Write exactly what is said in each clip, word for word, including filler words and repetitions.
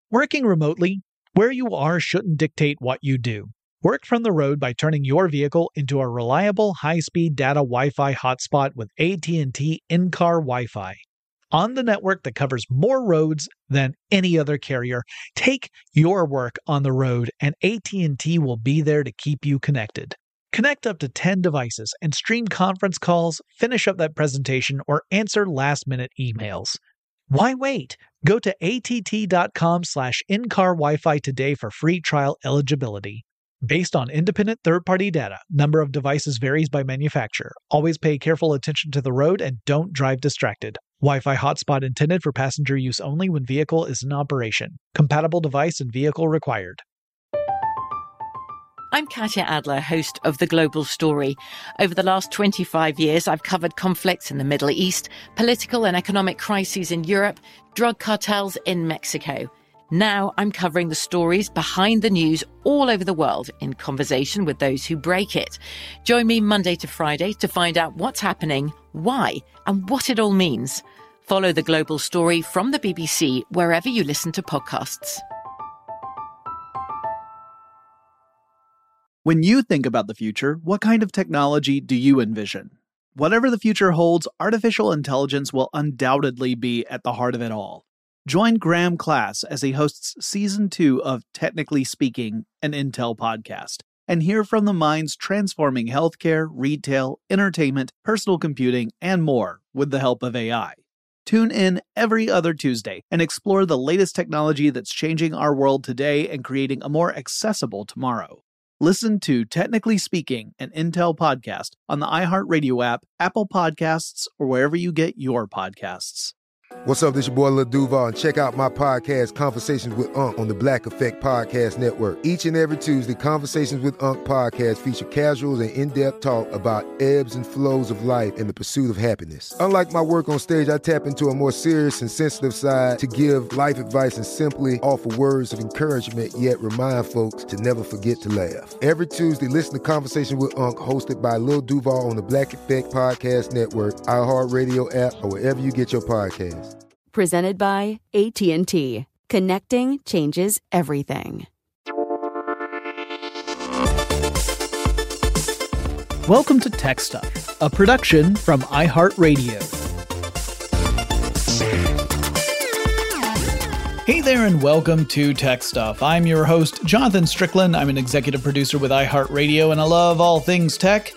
Working remotely, where you are shouldn't dictate what you do. Work from the road by turning your vehicle into a reliable high-speed data Wi-Fi hotspot with A T and T in-car Wi-Fi. On the network that covers more roads than any other carrier, take your work on the road and A T and T will be there to keep you connected. Connect up to ten devices and stream conference calls, finish up that presentation, or answer last-minute emails. Why wait? Go to att.com slash in-car Wi-Fi today for free trial eligibility. Based on independent third-party data, number of devices varies by manufacturer. Always pay careful attention to the road and don't drive distracted. Wi-Fi hotspot intended for passenger use only when vehicle is in operation. Compatible device and vehicle required. I'm Katya Adler, host of The Global Story. Over the last twenty-five years, I've covered conflicts in the Middle East, political and economic crises in Europe, drug cartels in Mexico. Now I'm covering the stories behind the news all over the world in conversation with those who break it. Join me Monday to Friday to find out what's happening, why, and what it all means. Follow The Global Story from the B B C wherever you listen to podcasts. When you think about the future, what kind of technology do you envision? Whatever the future holds, artificial intelligence will undoubtedly be at the heart of it all. Join Graham Class as he hosts Season two of Technically Speaking, an Intel podcast, and hear from the minds transforming healthcare, retail, entertainment, personal computing, and more with the help of A I. Tune in every other Tuesday and explore the latest technology that's changing our world today and creating a more accessible tomorrow. Listen to Technically Speaking, an Intel podcast on the iHeartRadio app, Apple Podcasts, or wherever you get your podcasts. What's up, this your boy Lil Duval, and check out my podcast, Conversations with Unc, on the Black Effect Podcast Network. Each and every Tuesday, Conversations with Unc podcast feature casuals and in-depth talk about ebbs and flows of life and the pursuit of happiness. Unlike my work on stage, I tap into a more serious and sensitive side to give life advice and simply offer words of encouragement, yet remind folks to never forget to laugh. Every Tuesday, listen to Conversation with Unc, hosted by Lil Duval on the Black Effect Podcast Network, iHeartRadio app, or wherever you get your podcasts. Presented by A T and T. Connecting changes everything. Welcome to Tech Stuff, a production from iHeartRadio. Hey there and welcome to Tech Stuff. I'm your host, Jonathan Strickland. I'm an executive producer with iHeartRadio, and I love all things tech.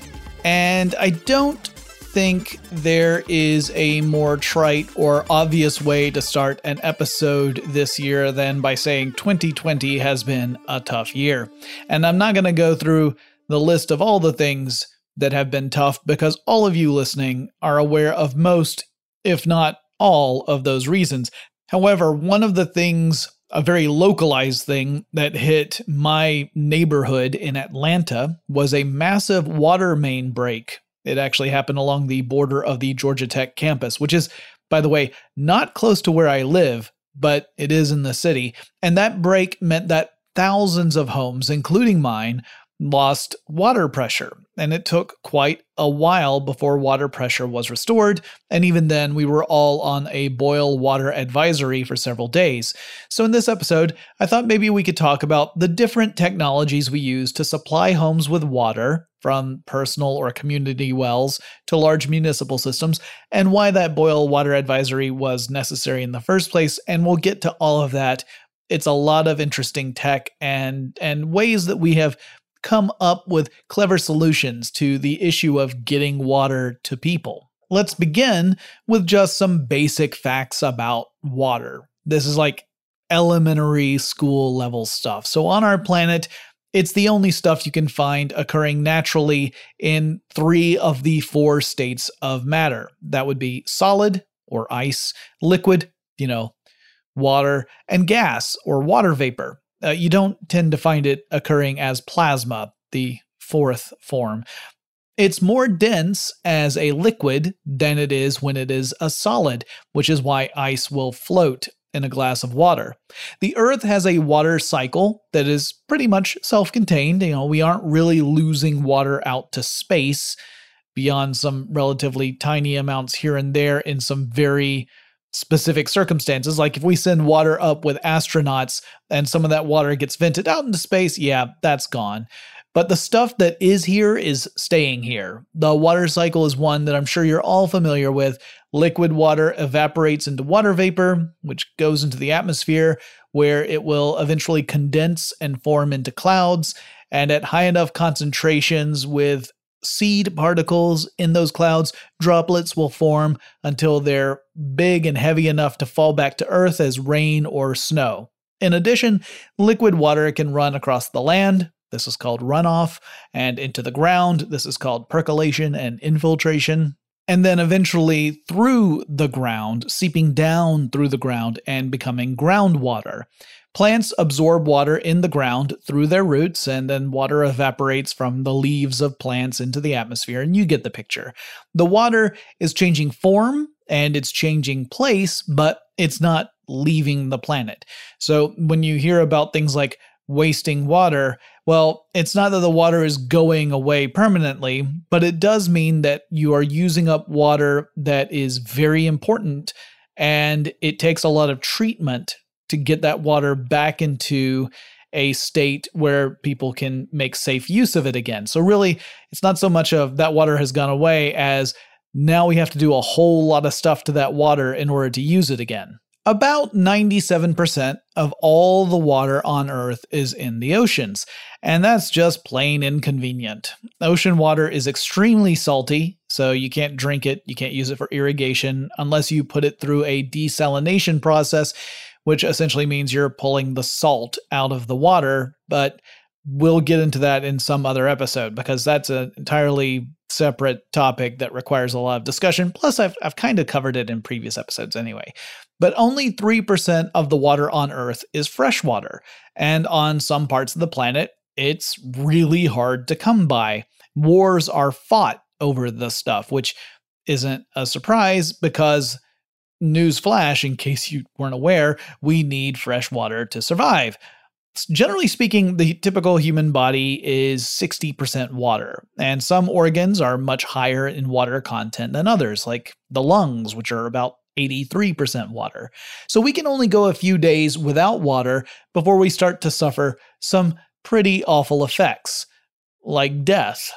And I don't think there is a more trite or obvious way to start an episode this year than by saying twenty twenty has been a tough year. And I'm not going to go through the list of all the things that have been tough because all of you listening are aware of most, if not all, of those reasons. However, one of the things, a very localized thing that hit my neighborhood in Atlanta was a massive water main break. It actually happened along the border of the Georgia Tech campus, which is, by the way, not close to where I live, but it is in the city. And that break meant that thousands of homes, including mine, lost water pressure. And it took quite a while before water pressure was restored. And even then, we were all on a boil water advisory for several days. So in this episode, I thought maybe we could talk about the different technologies we use to supply homes with water, from personal or community wells to large municipal systems, and why that boil water advisory was necessary in the first place. And we'll get to all of that. It's a lot of interesting tech and, and ways that we have come up with clever solutions to the issue of getting water to people. Let's begin with just some basic facts about water. This is like elementary school level stuff. So on our planet, it's the only stuff you can find occurring naturally in three of the four states of matter. That would be solid, or ice, liquid, you know, water, and gas, or water vapor. Uh, you don't tend to find it occurring as plasma, the fourth form. It's more dense as a liquid than it is when it is a solid, which is why ice will float in a glass of water. The Earth has a water cycle that is pretty much self-contained. You know, we aren't really losing water out to space beyond some relatively tiny amounts here and there in some very specific circumstances. Like if we send water up with astronauts and some of that water gets vented out into space, yeah, that's gone. But the stuff that is here is staying here. The water cycle is one that I'm sure you're all familiar with. Liquid water evaporates into water vapor, which goes into the atmosphere, where it will eventually condense and form into clouds. And at high enough concentrations with seed particles in those clouds, droplets will form until they're big and heavy enough to fall back to Earth as rain or snow. In addition, liquid water can run across the land. This is called runoff, and into the ground. This is called percolation and infiltration. And then eventually through the ground, seeping down through the ground and becoming groundwater. Plants absorb water in the ground through their roots, and then water evaporates from the leaves of plants into the atmosphere, and you get the picture. The water is changing form and it's changing place, but it's not leaving the planet. So when you hear about things like wasting water, well, it's not that the water is going away permanently, but it does mean that you are using up water that is very important, and it takes a lot of treatment to get that water back into a state where people can make safe use of it again. So really, it's not so much of that water has gone away as now we have to do a whole lot of stuff to that water in order to use it again. About ninety-seven percent of all the water on Earth is in the oceans, and that's just plain inconvenient. Ocean water is extremely salty, so you can't drink it, you can't use it for irrigation unless you put it through a desalination process, which essentially means you're pulling the salt out of the water, but we'll get into that in some other episode because that's an entirely separate topic that requires a lot of discussion. Plus, I've, I've kind of covered it in previous episodes anyway. But only three percent of the water on Earth is fresh water, and on some parts of the planet, it's really hard to come by. Wars are fought over this stuff, which isn't a surprise because, newsflash, in case you weren't aware, we need fresh water to survive. Generally speaking, the typical human body is sixty percent water, and some organs are much higher in water content than others, like the lungs, which are about eighty-three percent water. So we can only go a few days without water before we start to suffer some pretty awful effects, like death.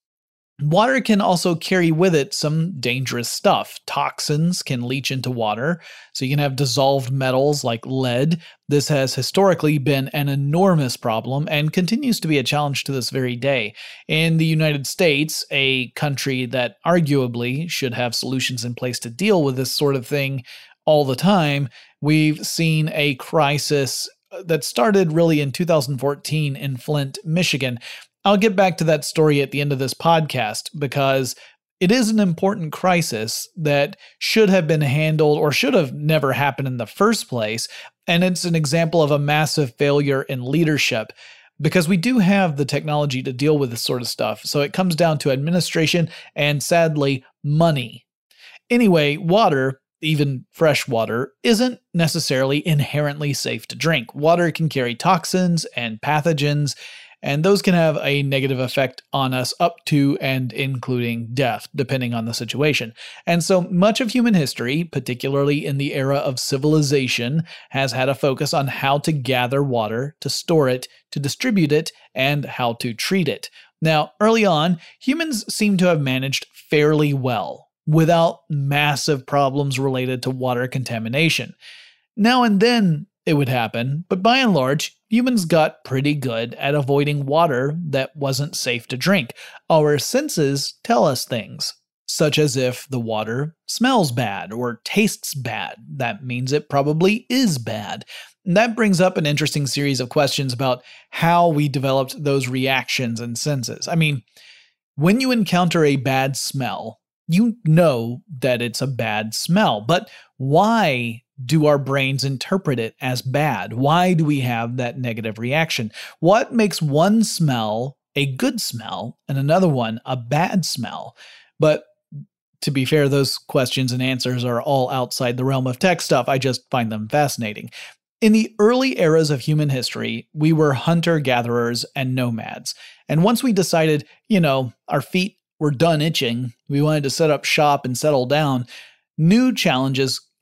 Water can also carry with it some dangerous stuff. Toxins can leach into water, so you can have dissolved metals like lead. This has historically been an enormous problem and continues to be a challenge to this very day. In the United States, a country that arguably should have solutions in place to deal with this sort of thing all the time, we've seen a crisis that started really in two thousand fourteen in Flint, Michigan. I'll get back to that story at the end of this podcast because it is an important crisis that should have been handled or should have never happened in the first place. And it's an example of a massive failure in leadership because we do have the technology to deal with this sort of stuff. So it comes down to administration and, sadly, money. Anyway, water, even fresh water, isn't necessarily inherently safe to drink. Water can carry toxins and pathogens, and those can have a negative effect on us up to and including death, depending on the situation. And so much of human history, particularly in the era of civilization, has had a focus on how to gather water, to store it, to distribute it, and how to treat it. Now, early on, humans seem to have managed fairly well, without massive problems related to water contamination. Now and then, it would happen, but by and large, humans got pretty good at avoiding water that wasn't safe to drink. Our senses tell us things, such as if the water smells bad or tastes bad. That means it probably is bad. And that brings up an interesting series of questions about how we developed those reactions and senses. I mean, when you encounter a bad smell, you know that it's a bad smell, but why do our brains interpret it as bad? Why do we have that negative reaction? What makes one smell a good smell and another one a bad smell? But to be fair, those questions and answers are all outside the realm of tech stuff. I just find them fascinating. In the early eras of human history, we were hunter-gatherers and nomads. And once we decided, you know, our feet were done itching, we wanted to set up shop and settle down, new challenges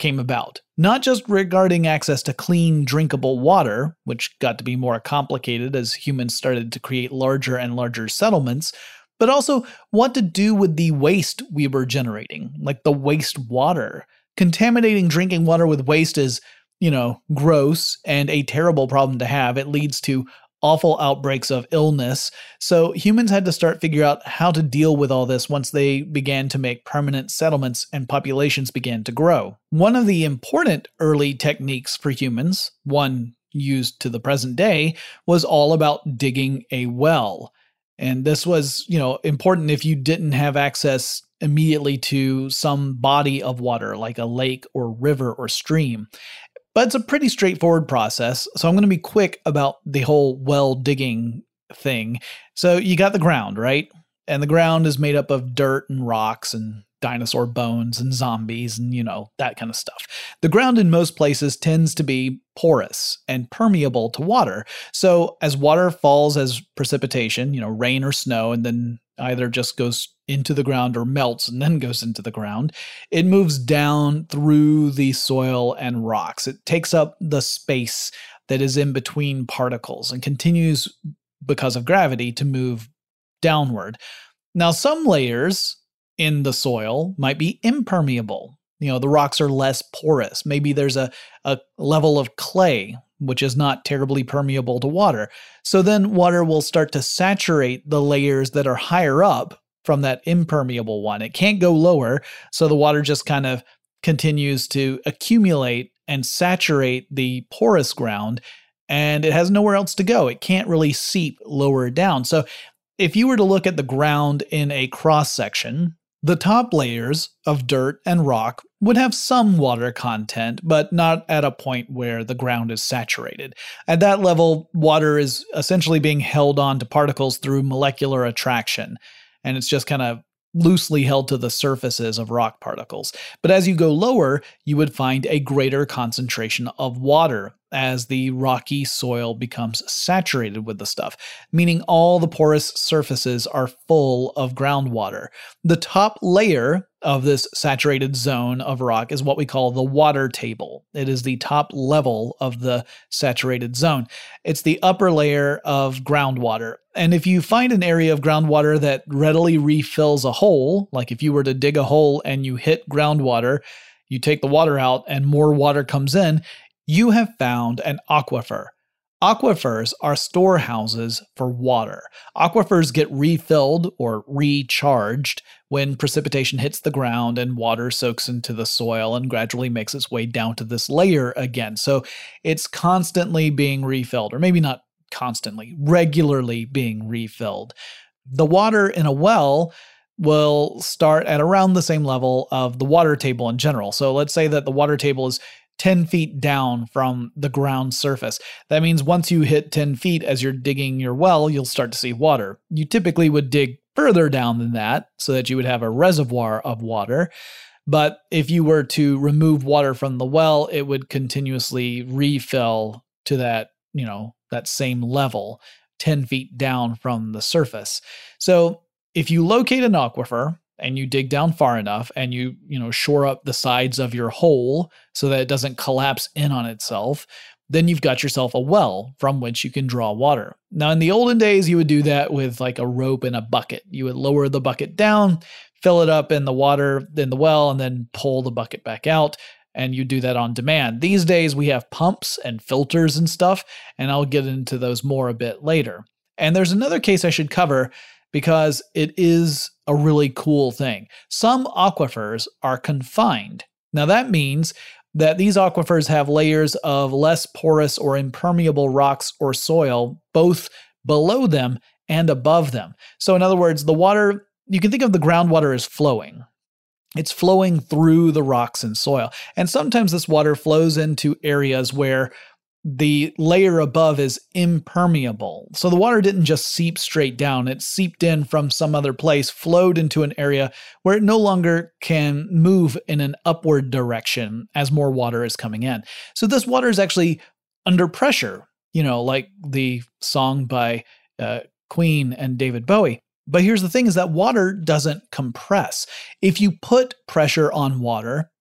came about. Not just regarding access to clean, drinkable water, which got to be more complicated as humans started to create larger and larger settlements, but also what to do with the waste we were generating, like the waste water. Contaminating drinking water with waste is, you know, gross and a terrible problem to have. It leads to awful outbreaks of illness. So humans had to start figure out how to deal with all this once they began to make permanent settlements and populations began to grow. One of the important early techniques for humans, one used to the present day, was all about digging a well. And this was, you know, important if you didn't have access immediately to some body of water like a lake or river or stream. But it's a pretty straightforward process, so I'm going to be quick about the whole well digging thing. So you got the ground, right? And the ground is made up of dirt and rocks and dinosaur bones and zombies and, you know, that kind of stuff. The ground in most places tends to be porous and permeable to water. So as water falls as precipitation, you know, rain or snow, and then either just goes into the ground or melts and then goes into the ground, it moves down through the soil and rocks. It takes up the space that is in between particles and continues, because of gravity, to move downward. Now, some layers in the soil might be impermeable. You know, the rocks are less porous. Maybe there's a, a level of clay, which is not terribly permeable to water. So then water will start to saturate the layers that are higher up from that impermeable one. It can't go lower, so the water just kind of continues to accumulate and saturate the porous ground, and it has nowhere else to go. It can't really seep lower down. So if you were to look at the ground in a cross-section, the top layers of dirt and rock would have some water content, but not at a point where the ground is saturated. At that level, water is essentially being held on to particles through molecular attraction, and it's just kind of loosely held to the surfaces of rock particles. But as you go lower, you would find a greater concentration of water as the rocky soil becomes saturated with the stuff, meaning all the porous surfaces are full of groundwater. The top layer of this saturated zone of rock is what we call the water table. It is the top level of the saturated zone. It's the upper layer of groundwater. And if you find an area of groundwater that readily refills a hole, like if you were to dig a hole and you hit groundwater, you take the water out and more water comes in, you have found an aquifer. Aquifers are storehouses for water. Aquifers get refilled or recharged when precipitation hits the ground and water soaks into the soil and gradually makes its way down to this layer again. So it's constantly being refilled, or maybe not constantly, regularly being refilled. The water in a well will start at around the same level of the water table in general. So let's say that the water table is ten feet down from the ground surface. That means once you hit ten feet as you're digging your well, you'll start to see water. You typically would dig further down than that so that you would have a reservoir of water. But if you were to remove water from the well, it would continuously refill to that, you know, that same level, ten feet down from the surface. So if you locate an aquifer and you dig down far enough and you, you know, shore up the sides of your hole so that it doesn't collapse in on itself, then you've got yourself a well from which you can draw water. Now, in the olden days, you would do that with like a rope and a bucket. You would lower the bucket down, fill it up in the water in the well, and then pull the bucket back out. And you do that on demand. These days, we have pumps and filters and stuff, and I'll get into those more a bit later. And there's another case I should cover because it is a really cool thing. Some aquifers are confined. Now that means that these aquifers have layers of less porous or impermeable rocks or soil, both below them and above them. So in other words, the water, you can think of the groundwater as flowing. It's flowing through the rocks and soil. And sometimes this water flows into areas where the layer above is impermeable. So the water didn't just seep straight down. It seeped in from some other place, flowed into an area where it no longer can move in an upward direction as more water is coming in. So this water is actually under pressure, you know, like the song by uh, Queen and David Bowie. But here's the thing is that water doesn't compress. If you put pressure on water,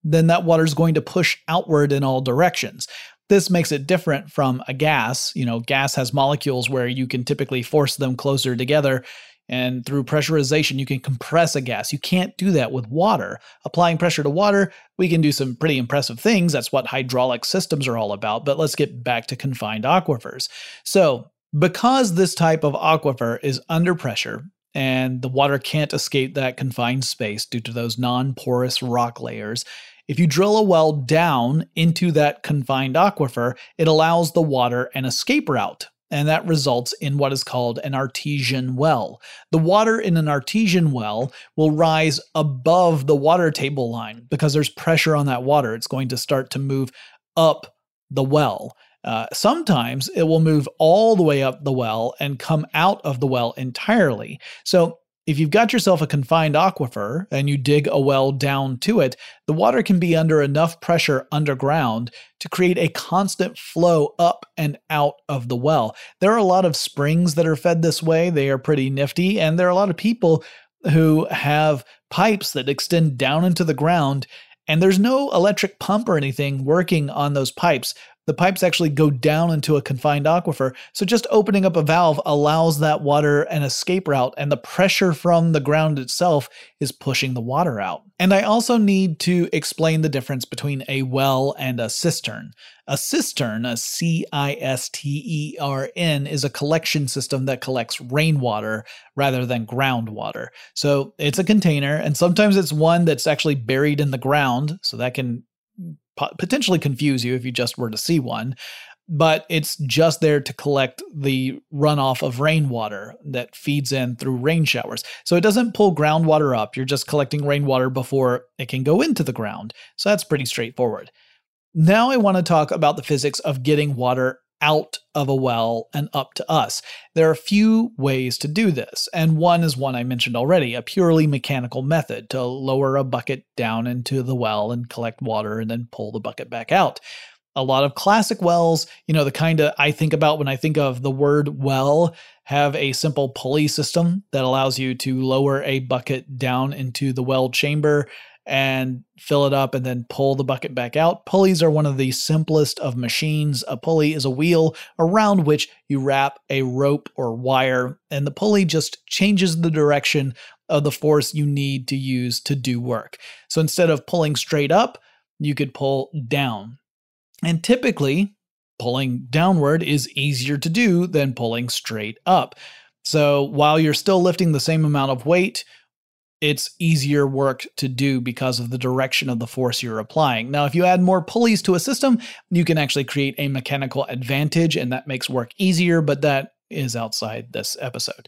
then that water is going to push outward in all directions. This makes it different from a gas. You know, gas has molecules where you can typically force them closer together, and through pressurization, you can compress a gas. You can't do that with water. Applying pressure to water, we can do some pretty impressive things. That's what hydraulic systems are all about. But let's get back to confined aquifers. So, because this type of aquifer is under pressure, and the water can't escape that confined space due to those non-porous rock layers, if you drill a well down into that confined aquifer, it allows the water an escape route, and that results in what is called an artesian well. The water in an artesian well will rise above the water table line because there's pressure on that water. It's going to start to move up the well. Uh, sometimes it will move all the way up the well and come out of the well entirely. So if you've got yourself a confined aquifer and you dig a well down to it, the water can be under enough pressure underground to create a constant flow up and out of the well. There are a lot of springs that are fed this way. They are pretty nifty, and there are a lot of people who have pipes that extend down into the ground, and there's no electric pump or anything working on those pipes. The pipes actually go down into a confined aquifer, so just opening up a valve allows that water an escape route, and the pressure from the ground itself is pushing the water out. And I also need to explain the difference between a well and a cistern. A cistern, a C I S T E R N, is a collection system that collects rainwater rather than groundwater. So it's a container, and sometimes it's one that's actually buried in the ground, so that can potentially confuse you if you just were to see one, but it's just there to collect the runoff of rainwater that feeds in through rain showers. So it doesn't pull groundwater up. You're just collecting rainwater before it can go into the ground. So that's pretty straightforward. Now I want to talk about the physics of getting water out of a well and up to us. There are a few ways to do this, and one is one I mentioned already, a purely mechanical method to lower a bucket down into the well and collect water and then pull the bucket back out. A lot of classic wells, you know, the kind of I think about when I think of the word well, have a simple pulley system that allows you to lower a bucket down into the well chamber and fill it up and then pull the bucket back out. Pulleys are one of the simplest of machines. A pulley is a wheel around which you wrap a rope or wire, and the pulley just changes the direction of the force you need to use to do work. So instead of pulling straight up, you could pull down. And typically, pulling downward is easier to do than pulling straight up. So while you're still lifting the same amount of weight, it's easier work to do because of the direction of the force you're applying. Now, if you add more pulleys to a system, you can actually create a mechanical advantage, and that makes work easier, but that is outside this episode.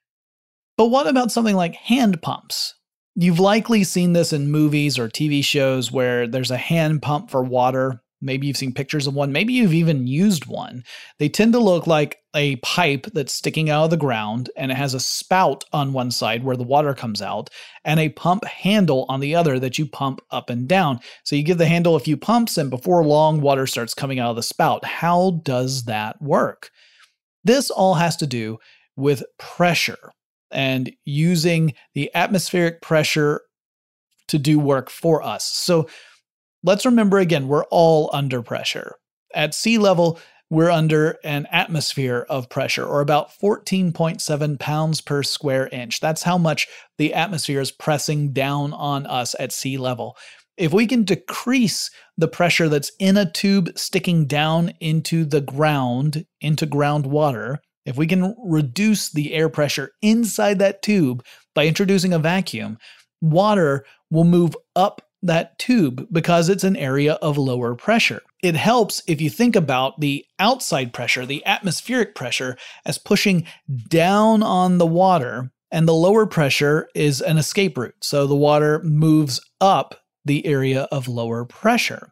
But what about something like hand pumps? You've likely seen this in movies or T V shows where there's a hand pump for water. Maybe you've seen pictures of one. Maybe you've even used one. They tend to look like a pipe that's sticking out of the ground, and it has a spout on one side where the water comes out, and a pump handle on the other that you pump up and down. So you give the handle a few pumps, and before long, water starts coming out of the spout. How does that work? This all has to do with pressure and using the atmospheric pressure to do work for us. So let's remember again, we're all under pressure. At sea level, we're under an atmosphere of pressure, or about fourteen point seven pounds per square inch. That's how much the atmosphere is pressing down on us at sea level. If we can decrease the pressure that's in a tube sticking down into the ground, into groundwater, if we can reduce the air pressure inside that tube by introducing a vacuum, water will move up that tube because it's an area of lower pressure. It helps if you think about the outside pressure, the atmospheric pressure, as pushing down on the water, and the lower pressure is an escape route. So the water moves up the area of lower pressure.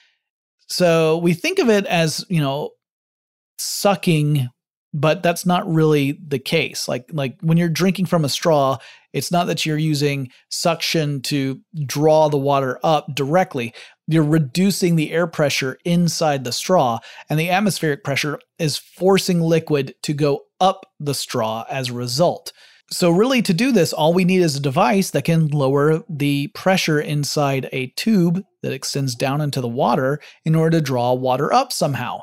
So we think of it as, you know, sucking, but that's not really the case. Like, like when you're drinking from a straw, it's not that you're using suction to draw the water up directly. You're reducing the air pressure inside the straw, and the atmospheric pressure is forcing liquid to go up the straw as a result. So really, to do this, all we need is a device that can lower the pressure inside a tube that extends down into the water in order to draw water up somehow.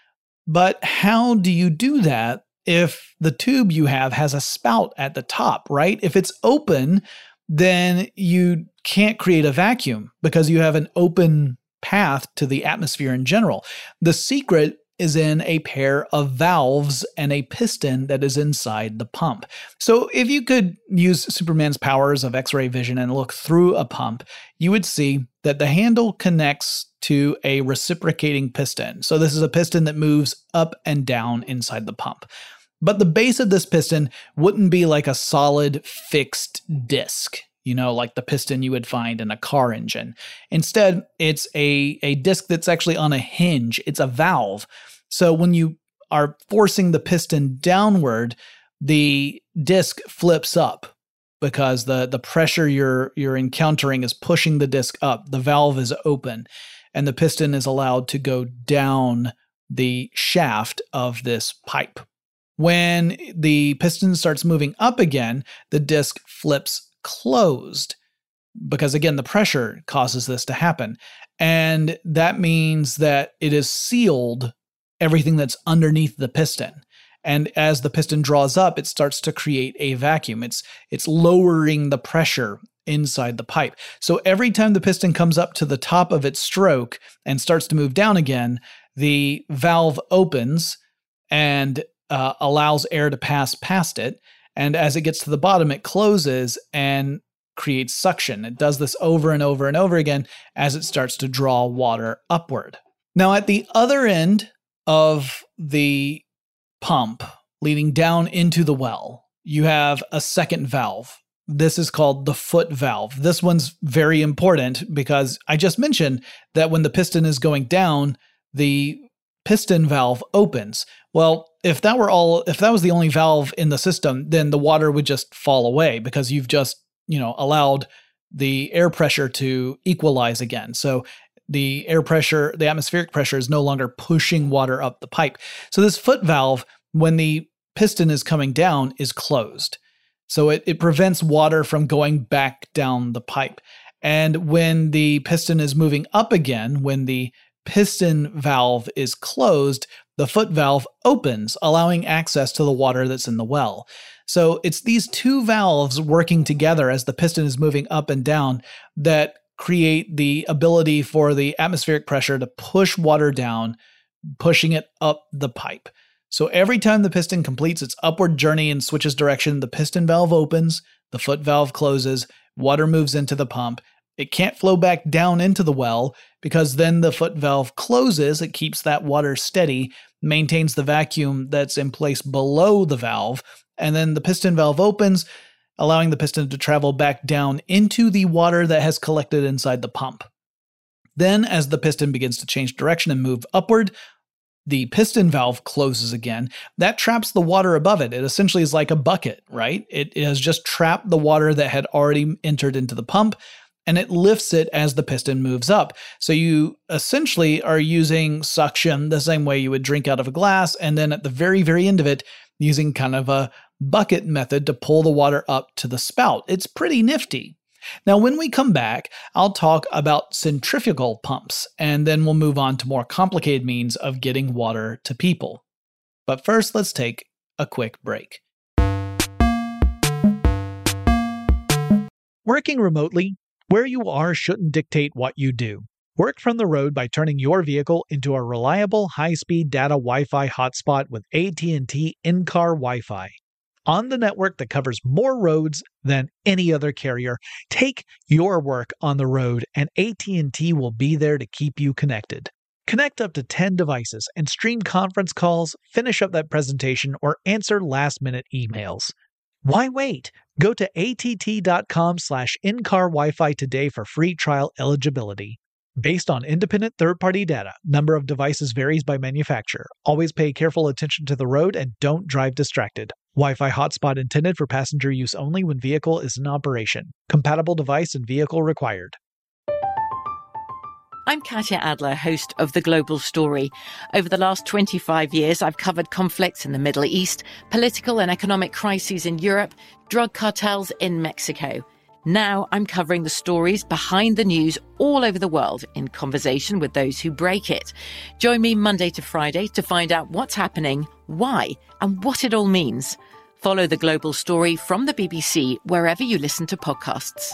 But how do you do that if the tube you have has a spout at the top, right? If it's open, then you can't create a vacuum because you have an open path to the atmosphere in general. The secret is in a pair of valves and a piston that is inside the pump. So if you could use Superman's powers of X-ray vision and look through a pump, you would see that the handle connects to a reciprocating piston. So this is a piston that moves up and down inside the pump. But the base of this piston wouldn't be like a solid fixed disc, you know, like the piston you would find in a car engine. Instead, it's a, a disc that's actually on a hinge. It's a valve. So when you are forcing the piston downward, the disc flips up because the, the pressure you're you're encountering is pushing the disc up. The valve is open, and the piston is allowed to go down the shaft of this pipe. When the piston starts moving up again, the disc flips closed because, again, the pressure causes this to happen. And that means that it is sealed everything that's underneath the piston. And as the piston draws up, it starts to create a vacuum. It's, it's lowering the pressure inside the pipe. So every time the piston comes up to the top of its stroke and starts to move down again, the valve opens and uh, allows air to pass past it. And as it gets to the bottom, it closes and creates suction. It does this over and over and over again as it starts to draw water upward. Now, at the other end of the pump leading down into the well, you have a second valve. This is called the foot valve. This one's very important because I just mentioned that when the piston is going down, the piston valve opens. Well, if that were all, if that was the only valve in the system, then the water would just fall away because you've just, you know, allowed the air pressure to equalize again. So the air pressure, the atmospheric pressure is no longer pushing water up the pipe. So this foot valve, when the piston is coming down, is closed. So it, it prevents water from going back down the pipe. And when the piston is moving up again, when the piston valve is closed, the foot valve opens, allowing access to the water that's in the well. So it's these two valves working together as the piston is moving up and down that create the ability for the atmospheric pressure to push water down, pushing it up the pipe. So every time the piston completes its upward journey and switches direction, the piston valve opens, the foot valve closes, water moves into the pump. It can't flow back down into the well because then the foot valve closes. It keeps that water steady, maintains the vacuum that's in place below the valve, and then the piston valve opens, allowing the piston to travel back down into the water that has collected inside the pump. Then, as the piston begins to change direction and move upward, the piston valve closes again. That traps the water above it. It essentially is like a bucket, right? It, it has just trapped the water that had already entered into the pump, and it lifts it as the piston moves up. So you essentially are using suction the same way you would drink out of a glass, and then at the very, very end of it, using kind of a bucket method to pull the water up to the spout. It's pretty nifty. Now, when we come back, I'll talk about centrifugal pumps, and then we'll move on to more complicated means of getting water to people. But first, let's take a quick break. Working remotely, where you are shouldn't dictate what you do. Work from the road by turning your vehicle into a reliable, high-speed data Wi-Fi hotspot with A T and T in-car Wi-Fi. On the network that covers more roads than any other carrier, take your work on the road and A T and T will be there to keep you connected. Connect up to ten devices and stream conference calls, finish up that presentation, or answer last-minute emails. Why wait? Go to att.com slash in-car Wi-Fi today for free trial eligibility. Based on independent third-party data, number of devices varies by manufacturer. Always pay careful attention to the road and don't drive distracted. Wi-Fi hotspot intended for passenger use only when vehicle is in operation. Compatible device and vehicle required. I'm Katya Adler, host of The Global Story. Over the last twenty-five years, I've covered conflicts in the Middle East, political and economic crises in Europe, drug cartels in Mexico. Now I'm covering the stories behind the news all over the world in conversation with those who break it. Join me Monday to Friday to find out what's happening, why, and what it all means. Follow The Global Story from the B B C wherever you listen to podcasts.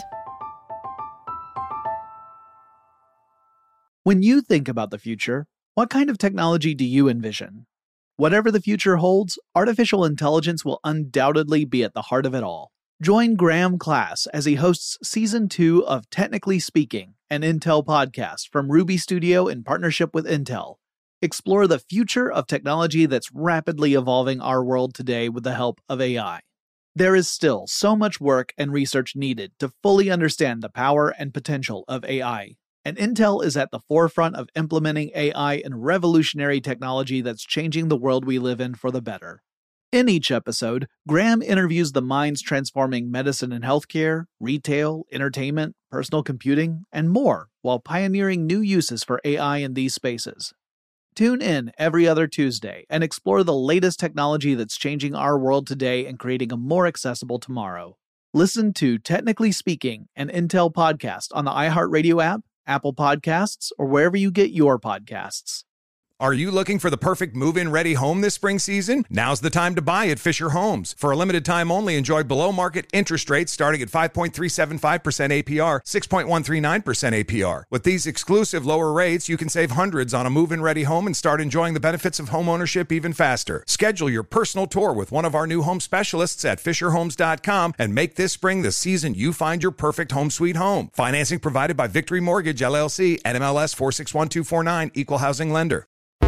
When you think about the future, what kind of technology do you envision? Whatever the future holds, artificial intelligence will undoubtedly be at the heart of it all. Join Graham Class as he hosts Season two of Technically Speaking, an Intel podcast from Ruby Studio in partnership with Intel. Explore the future of technology that's rapidly evolving our world today with the help of A I. There is still so much work and research needed to fully understand the power and potential of A I. And Intel is at the forefront of implementing A I and revolutionary technology that's changing the world we live in for the better. In each episode, Graham interviews the minds transforming medicine and healthcare, retail, entertainment, personal computing, and more, while pioneering new uses for A I in these spaces. Tune in every other Tuesday and explore the latest technology that's changing our world today and creating a more accessible tomorrow. Listen to Technically Speaking, an Intel podcast on the iHeartRadio app, Apple Podcasts, or wherever you get your podcasts. Are you looking for the perfect move-in ready home this spring season? Now's the time to buy at Fisher Homes. For a limited time only, enjoy below-market interest rates starting at five point three seven five percent A P R, six point one three nine percent A P R. With these exclusive lower rates, you can save hundreds on a move-in ready home and start enjoying the benefits of homeownership even faster. Schedule your personal tour with one of our new home specialists at fisher homes dot com and make this spring the season you find your perfect home sweet home. Financing provided by Victory Mortgage, L L C, N M L S four six one two four nine, Equal Housing Lender.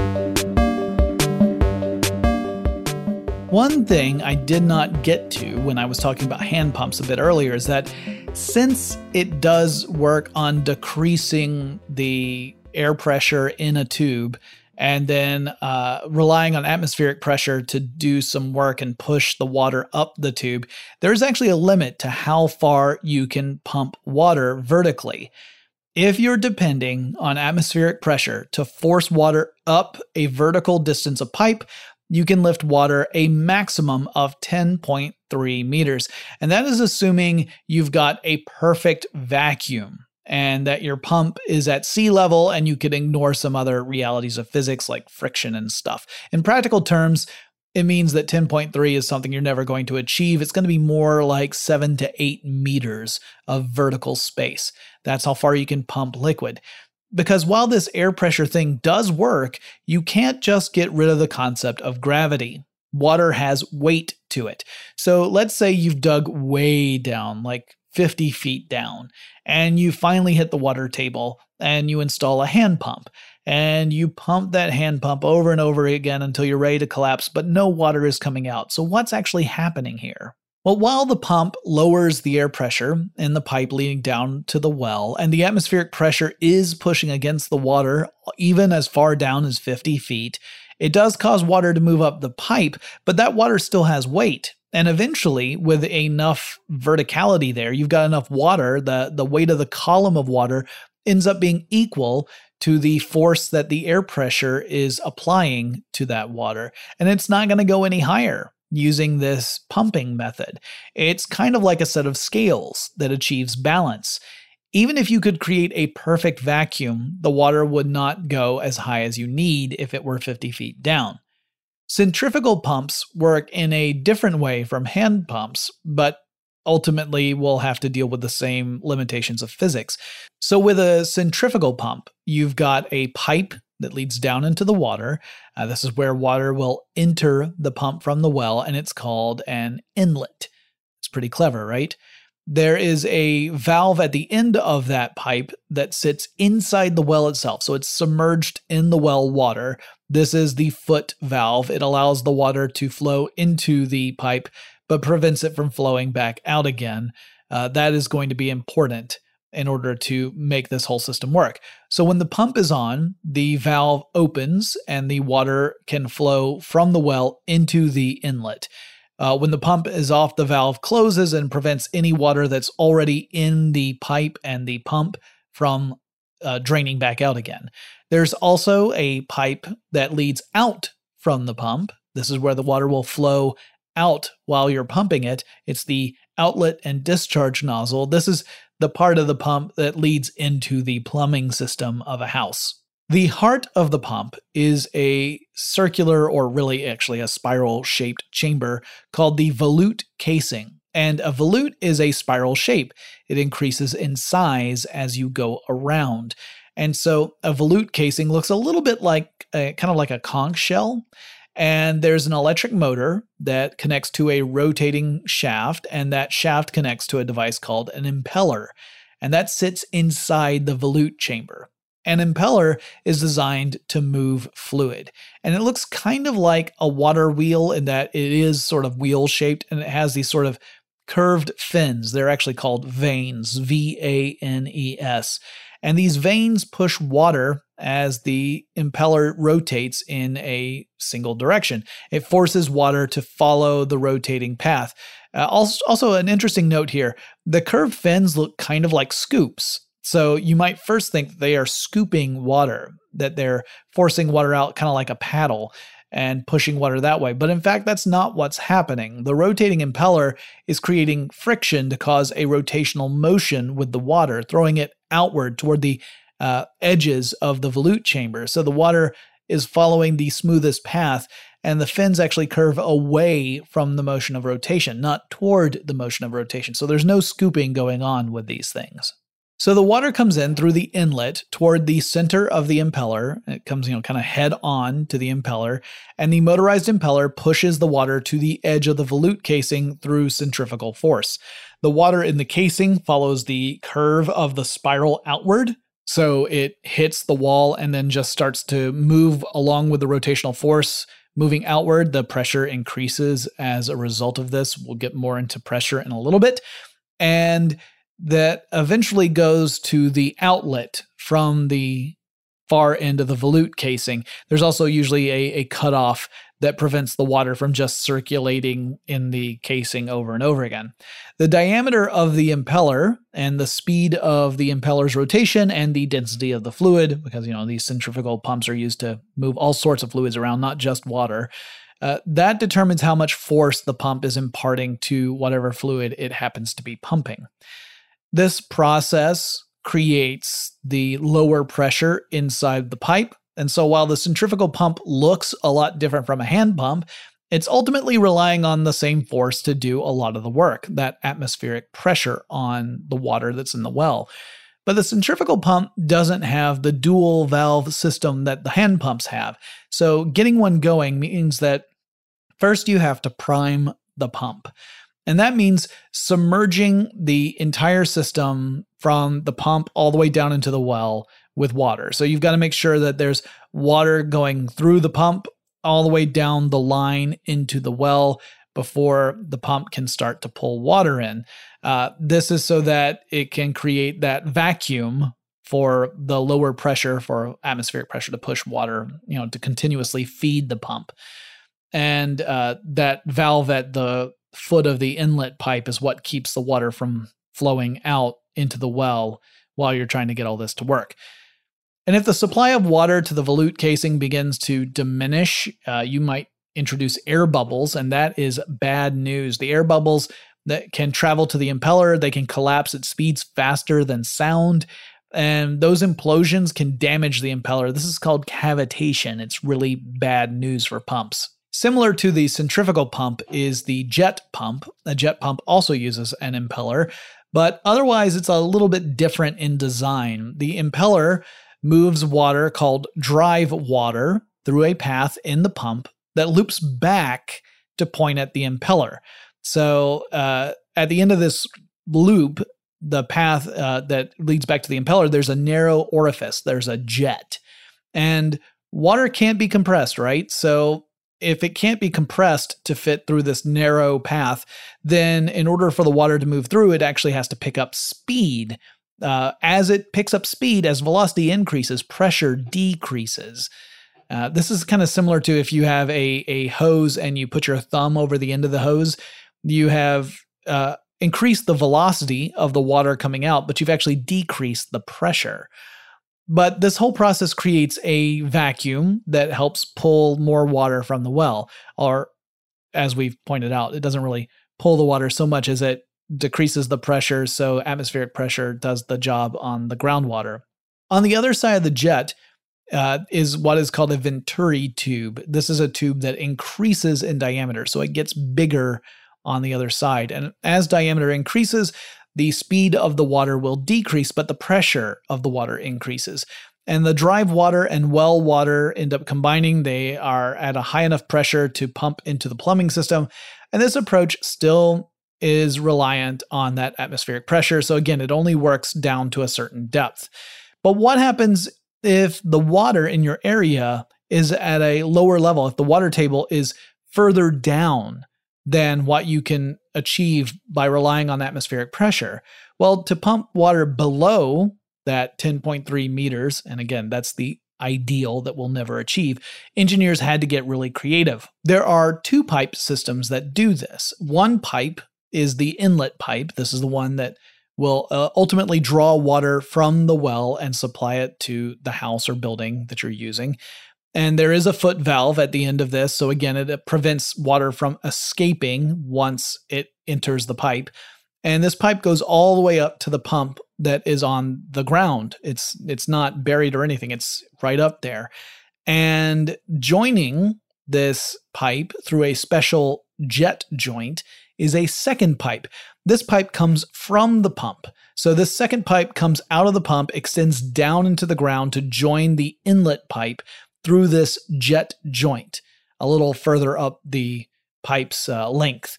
One thing I did not get to when I was talking about hand pumps a bit earlier is that since it does work on decreasing the air pressure in a tube and then uh, relying on atmospheric pressure to do some work and push the water up the tube, there's actually a limit to how far you can pump water vertically. If you're depending on atmospheric pressure to force water up a vertical distance of pipe, you can lift water a maximum of ten point three meters. And that is assuming you've got a perfect vacuum and that your pump is at sea level and you can ignore some other realities of physics like friction and stuff. In practical terms, it means that ten point three is something you're never going to achieve. It's going to be more like seven to eight meters of vertical space. That's how far you can pump liquid. Because while this air pressure thing does work, you can't just get rid of the concept of gravity. Water has weight to it. So let's say you've dug way down, like fifty feet down, and you finally hit the water table and you install a hand pump. And you pump that hand pump over and over again until you're ready to collapse, but no water is coming out. So what's actually happening here? Well, while the pump lowers the air pressure in the pipe leading down to the well, and the atmospheric pressure is pushing against the water even as far down as fifty feet, it does cause water to move up the pipe, but that water still has weight. And eventually, with enough verticality there, you've got enough water, the, the weight of the column of water ends up being equal to the force that the air pressure is applying to that water. And it's not going to go any higher using this pumping method. It's kind of like a set of scales that achieves balance. Even if you could create a perfect vacuum, the water would not go as high as you need if it were fifty feet down. Centrifugal pumps work in a different way from hand pumps, but ultimately we'll have to deal with the same limitations of physics. So with a centrifugal pump, you've got a pipe that leads down into the water. Uh, this is where water will enter the pump from the well, and it's called an inlet. It's pretty clever, right? There is a valve at the end of that pipe that sits inside the well itself. So it's submerged in the well water. This is the foot valve. It allows the water to flow into the pipe, but prevents it from flowing back out again. Uh, that is going to be important in order to make this whole system work. So when the pump is on, the valve opens and the water can flow from the well into the inlet. Uh, when the pump is off, the valve closes and prevents any water that's already in the pipe and the pump from uh, draining back out again. There's also a pipe that leads out from the pump. This is where the water will flow out while you're pumping it. It's the outlet and discharge nozzle. This is the part of the pump that leads into the plumbing system of a house. The heart of the pump is a circular, or really actually a spiral-shaped chamber called the volute casing. And a volute is a spiral shape. It increases in size as you go around. And so a volute casing looks a little bit like, a, kind of like a conch shell. And there's an electric motor that connects to a rotating shaft, and that shaft connects to a device called an impeller. And that sits inside the volute chamber. An impeller is designed to move fluid, and it looks kind of like a water wheel in that it is sort of wheel-shaped, and it has these sort of curved fins. They're actually called vanes, V A N E S. And these vanes push water as the impeller rotates in a single direction. It forces water to follow the rotating path. Uh, also, also, an interesting note here, the curved fins look kind of like scoops. So you might first think they are scooping water, that they're forcing water out kind of like a paddle and pushing water that way. But in fact, that's not what's happening. The rotating impeller is creating friction to cause a rotational motion with the water, throwing it outward toward the uh, edges of the volute chamber. So the water is following the smoothest path, and the fins actually curve away from the motion of rotation, not toward the motion of rotation. So there's no scooping going on with these things. So the water comes in through the inlet toward the center of the impeller. It comes, you know, kind of head on to the impeller, and the motorized impeller pushes the water to the edge of the volute casing through centrifugal force. The water in the casing follows the curve of the spiral outward, so it hits the wall and then just starts to move along with the rotational force. Moving outward, the pressure increases as a result of this. We'll get more into pressure in a little bit. And that eventually goes to the outlet from the far end of the volute casing. There's also usually a, a cutoff that prevents the water from just circulating in the casing over and over again. The diameter of the impeller and the speed of the impeller's rotation and the density of the fluid, because, you know, these centrifugal pumps are used to move all sorts of fluids around, not just water, uh, that determines how much force the pump is imparting to whatever fluid it happens to be pumping. This process creates the lower pressure inside the pipe. And so while the centrifugal pump looks a lot different from a hand pump, it's ultimately relying on the same force to do a lot of the work, that atmospheric pressure on the water that's in the well. But the centrifugal pump doesn't have the dual valve system that the hand pumps have. So getting one going means that first you have to prime the pump. And that means submerging the entire system from the pump all the way down into the well with water. So you've got to make sure that there's water going through the pump all the way down the line into the well before the pump can start to pull water in. Uh, this is so that it can create that vacuum for the lower pressure, for atmospheric pressure to push water, you know, to continuously feed the pump. And uh, that valve at the foot of the inlet pipe is what keeps the water from flowing out into the well while you're trying to get all this to work. And if the supply of water to the volute casing begins to diminish, uh, you might introduce air bubbles, and that is bad news. The air bubbles that can travel to the impeller, they can collapse at speeds faster than sound, and those implosions can damage the impeller. This is called cavitation. It's really bad news for pumps. Similar to the centrifugal pump is the jet pump. A jet pump also uses an impeller, but otherwise it's a little bit different in design. The impeller moves water called drive water through a path in the pump that loops back to point at the impeller. So uh, at the end of this loop, the path uh, that leads back to the impeller, there's a narrow orifice, there's a jet. And water can't be compressed, right? So if it can't be compressed to fit through this narrow path, then in order for the water to move through, it actually has to pick up speed. Uh, as it picks up speed, as velocity increases, pressure decreases. Uh, this is kind of similar to if you have a, a hose and you put your thumb over the end of the hose, you have uh, increased the velocity of the water coming out, but you've actually decreased the pressure. But this whole process creates a vacuum that helps pull more water from the well. Or, as we've pointed out, it doesn't really pull the water so much as it decreases the pressure, so atmospheric pressure does the job on the groundwater. On the other side of the jet uh, is what is called a Venturi tube. This is a tube that increases in diameter, so it gets bigger on the other side. And as diameter increases, the speed of the water will decrease, but the pressure of the water increases. And the drive water and well water end up combining. They are at a high enough pressure to pump into the plumbing system. And this approach still is reliant on that atmospheric pressure. So again, it only works down to a certain depth. But what happens if the water in your area is at a lower level, if the water table is further down than what you can achieve by relying on atmospheric pressure? Well, to pump water below that ten point three meters, and again, that's the ideal that we'll never achieve, engineers had to get really creative. There are two pipe systems that do this. One pipe is the inlet pipe. This is the one that will uh, ultimately draw water from the well and supply it to the house or building that you're using. And there is a foot valve at the end of this. So again, it prevents water from escaping once it enters the pipe. And this pipe goes all the way up to the pump that is on the ground. It's it's not buried or anything. It's right up there. And joining this pipe through a special jet joint is a second pipe. This pipe comes from the pump. So this second pipe comes out of the pump, extends down into the ground to join the inlet pipe through this jet joint, a little further up the pipe's uh, length.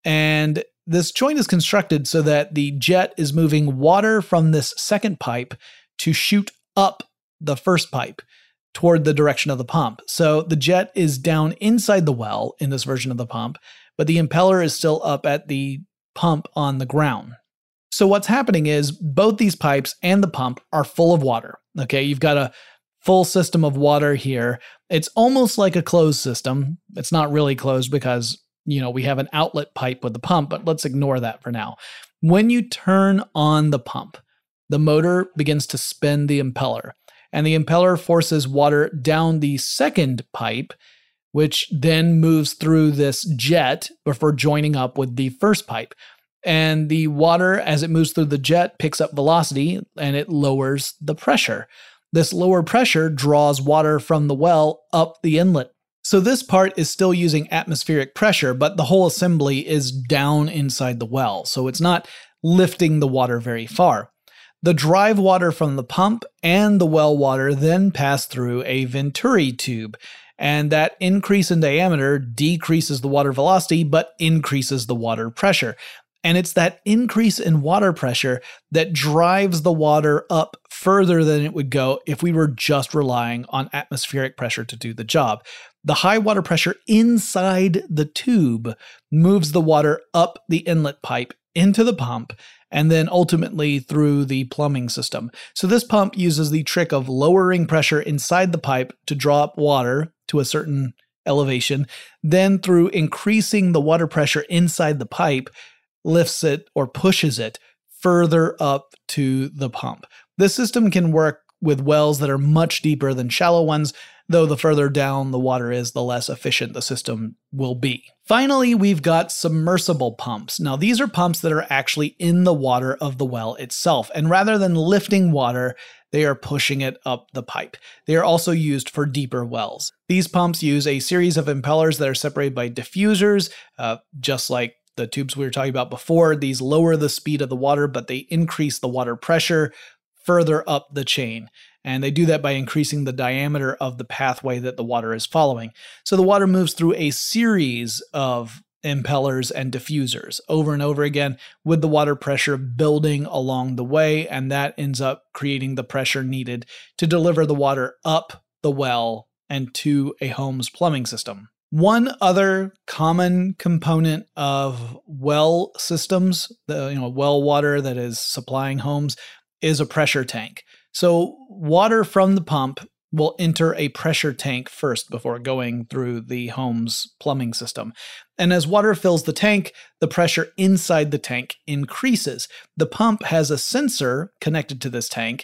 And this joint is constructed so that the jet is moving water from this second pipe to shoot up the first pipe toward the direction of the pump. So the jet is down inside the well in this version of the pump, but the impeller is still up at the pump on the ground. So what's happening is both these pipes and the pump are full of water. Okay, you've got a full system of water here. It's almost like a closed system. It's not really closed because, you know, we have an outlet pipe with the pump, but let's ignore that for now. When you turn on the pump, the motor begins to spin the impeller, and the impeller forces water down the second pipe, which then moves through this jet before joining up with the first pipe. And the water, as it moves through the jet, picks up velocity and it lowers the pressure. This lower pressure draws water from the well up the inlet. So this part is still using atmospheric pressure, but the whole assembly is down inside the well. So it's not lifting the water very far. The drive water from the pump and the well water then pass through a Venturi tube. And that increase in diameter decreases the water velocity, but increases the water pressure. And it's that increase in water pressure that drives the water up further than it would go if we were just relying on atmospheric pressure to do the job. The high water pressure inside the tube moves the water up the inlet pipe into the pump and then ultimately through the plumbing system. So this pump uses the trick of lowering pressure inside the pipe to draw up water to a certain elevation, then through increasing the water pressure inside the pipe, lifts it or pushes it further up to the pump. This system can work with wells that are much deeper than shallow ones, though the further down the water is, the less efficient the system will be. Finally, we've got submersible pumps. Now, these are pumps that are actually in the water of the well itself, and rather than lifting water, they are pushing it up the pipe. They are also used for deeper wells. These pumps use a series of impellers that are separated by diffusers, uh, just like the tubes we were talking about before. These lower the speed of the water, but they increase the water pressure further up the chain. And they do that by increasing the diameter of the pathway that the water is following. So the water moves through a series of impellers and diffusers over and over again, with the water pressure building along the way, and that ends up creating the pressure needed to deliver the water up the well and to a home's plumbing system. One other common component of well systems, the you know well water that is supplying homes, is a pressure tank. So water from the pump will enter a pressure tank first before going through the home's plumbing system. And as water fills the tank, the pressure inside the tank increases. The pump has a sensor connected to this tank,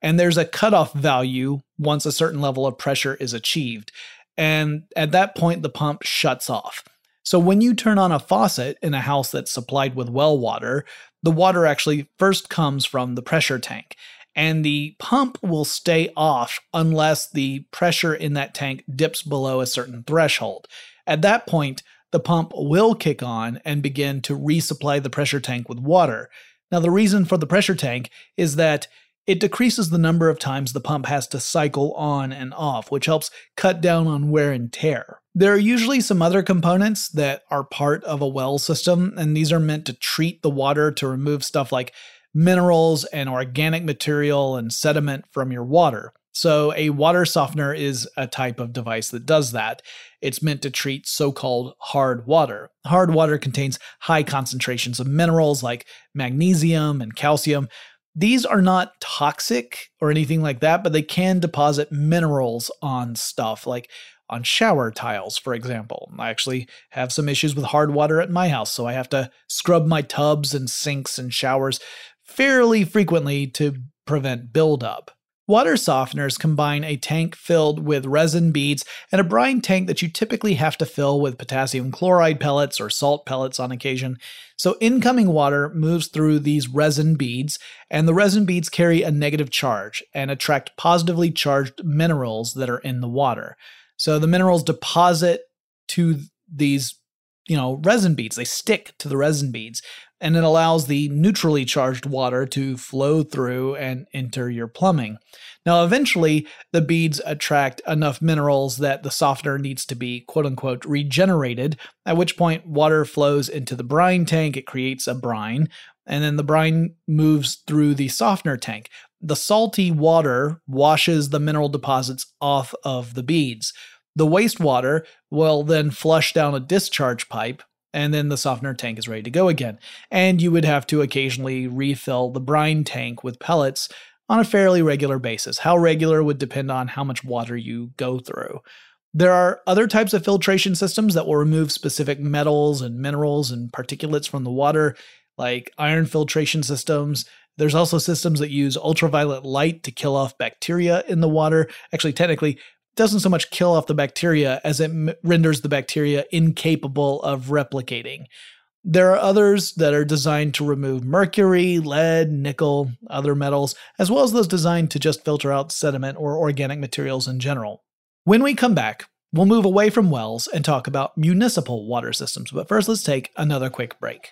And there's a cutoff value once a certain level of pressure is achieved. And at that point, the pump shuts off. So when you turn on a faucet in a house that's supplied with well water, the water actually first comes from the pressure tank. And the pump will stay off unless the pressure in that tank dips below a certain threshold. At that point, the pump will kick on and begin to resupply the pressure tank with water. Now, the reason for the pressure tank is that it decreases the number of times the pump has to cycle on and off, which helps cut down on wear and tear. There are usually some other components that are part of a well system, and these are meant to treat the water to remove stuff like minerals and organic material and sediment from your water. So a water softener is a type of device that does that. It's meant to treat so-called hard water. Hard water contains high concentrations of minerals like magnesium and calcium. These are not toxic or anything like that, but they can deposit minerals on stuff, like on shower tiles, for example. I actually have some issues with hard water at my house, so I have to scrub my tubs and sinks and showers fairly frequently to prevent buildup. Water softeners combine a tank filled with resin beads and a brine tank that you typically have to fill with potassium chloride pellets or salt pellets on occasion. So incoming water moves through these resin beads, and the resin beads carry a negative charge and attract positively charged minerals that are in the water. So the minerals deposit to these, you know, resin beads. They stick to the resin beads, and it allows the neutrally charged water to flow through and enter your plumbing. Now, eventually, the beads attract enough minerals that the softener needs to be quote-unquote regenerated, at which point water flows into the brine tank, it creates a brine, and then the brine moves through the softener tank. The salty water washes the mineral deposits off of the beads. The wastewater will then flush down a discharge pipe, and then the softener tank is ready to go again. And you would have to occasionally refill the brine tank with pellets on a fairly regular basis. How regular would depend on how much water you go through. There are other types of filtration systems that will remove specific metals and minerals and particulates from the water, like iron filtration systems. There's also systems that use ultraviolet light to kill off bacteria in the water. Actually, technically, doesn't so much kill off the bacteria as it m- renders the bacteria incapable of replicating. There are others that are designed to remove mercury, lead, nickel, other metals, as well as those designed to just filter out sediment or organic materials in general. When we come back, we'll move away from wells and talk about municipal water systems, but first let's take another quick break.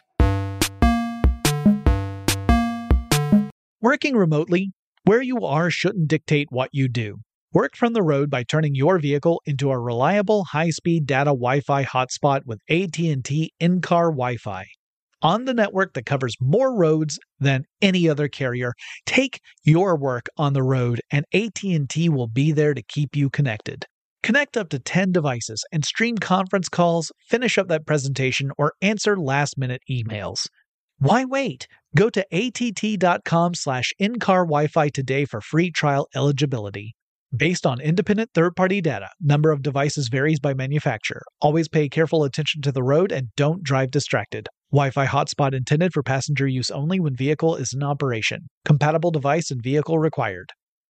Working remotely, where you are shouldn't dictate what you do. Work from the road by turning your vehicle into a reliable, high-speed data Wi-Fi hotspot with A T and T in-car Wi-Fi. On the network that covers more roads than any other carrier, take your work on the road and A T and T will be there to keep you connected. Connect up to ten devices and stream conference calls, finish up that presentation, or answer last-minute emails. Why wait? Go to att.com slash in-car Wi-Fi today for free trial eligibility. Based on independent third-party data, number of devices varies by manufacturer. Always pay careful attention to the road and don't drive distracted. Wi-Fi hotspot intended for passenger use only when vehicle is in operation. Compatible device and vehicle required.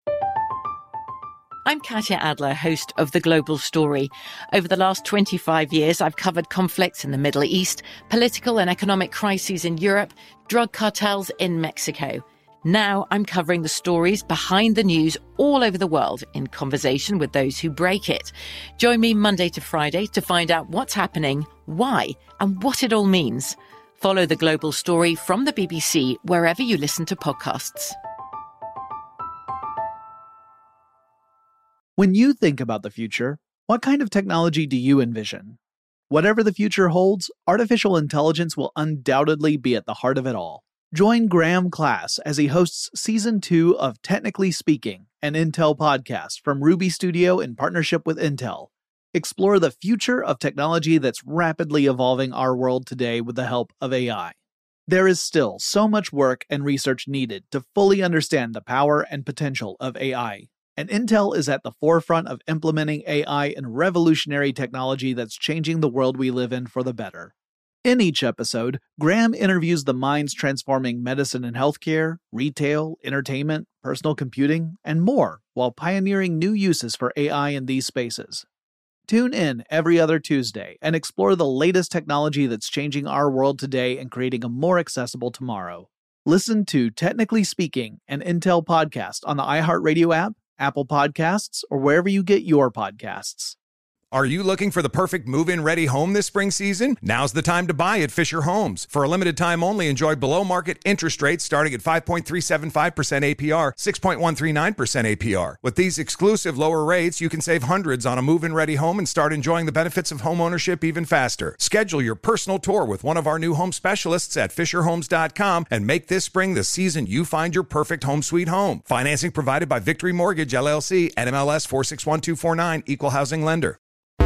I'm Katya Adler, host of The Global Story. Over the last twenty-five years, I've covered conflicts in the Middle East, political and economic crises in Europe, drug cartels in Mexico. Now I'm covering the stories behind the news all over the world in conversation with those who break it. Join me Monday to Friday to find out what's happening, why, and what it all means. Follow The Global Story from the B B C wherever you listen to podcasts. When you think about the future, what kind of technology do you envision? Whatever the future holds, artificial intelligence will undoubtedly be at the heart of it all. Join Graham Class as he hosts Season two of Technically Speaking, an Intel podcast from Ruby Studio in partnership with Intel. Explore the future of technology that's rapidly evolving our world today with the help of A I. There is still so much work and research needed to fully understand the power and potential of A I, and Intel is at the forefront of implementing A I in revolutionary technology that's changing the world we live in for the better. In each episode, Graham interviews the minds transforming medicine and healthcare, retail, entertainment, personal computing, and more, while pioneering new uses for A I in these spaces. Tune in every other Tuesday and explore the latest technology that's changing our world today and creating a more accessible tomorrow. Listen to Technically Speaking, an Intel podcast on the iHeartRadio app, Apple Podcasts, or wherever you get your podcasts. Are you looking for the perfect move-in ready home this spring season? Now's the time to buy at Fisher Homes. For a limited time only, enjoy below-market interest rates starting at five point three seven five percent A P R, six point one three nine percent A P R. With these exclusive lower rates, you can save hundreds on a move-in ready home and start enjoying the benefits of home ownership even faster. Schedule your personal tour with one of our new home specialists at fisher homes dot com and make this spring the season you find your perfect home sweet home. Financing provided by Victory Mortgage, L L C, N M L S four six one two four nine, Equal Housing Lender.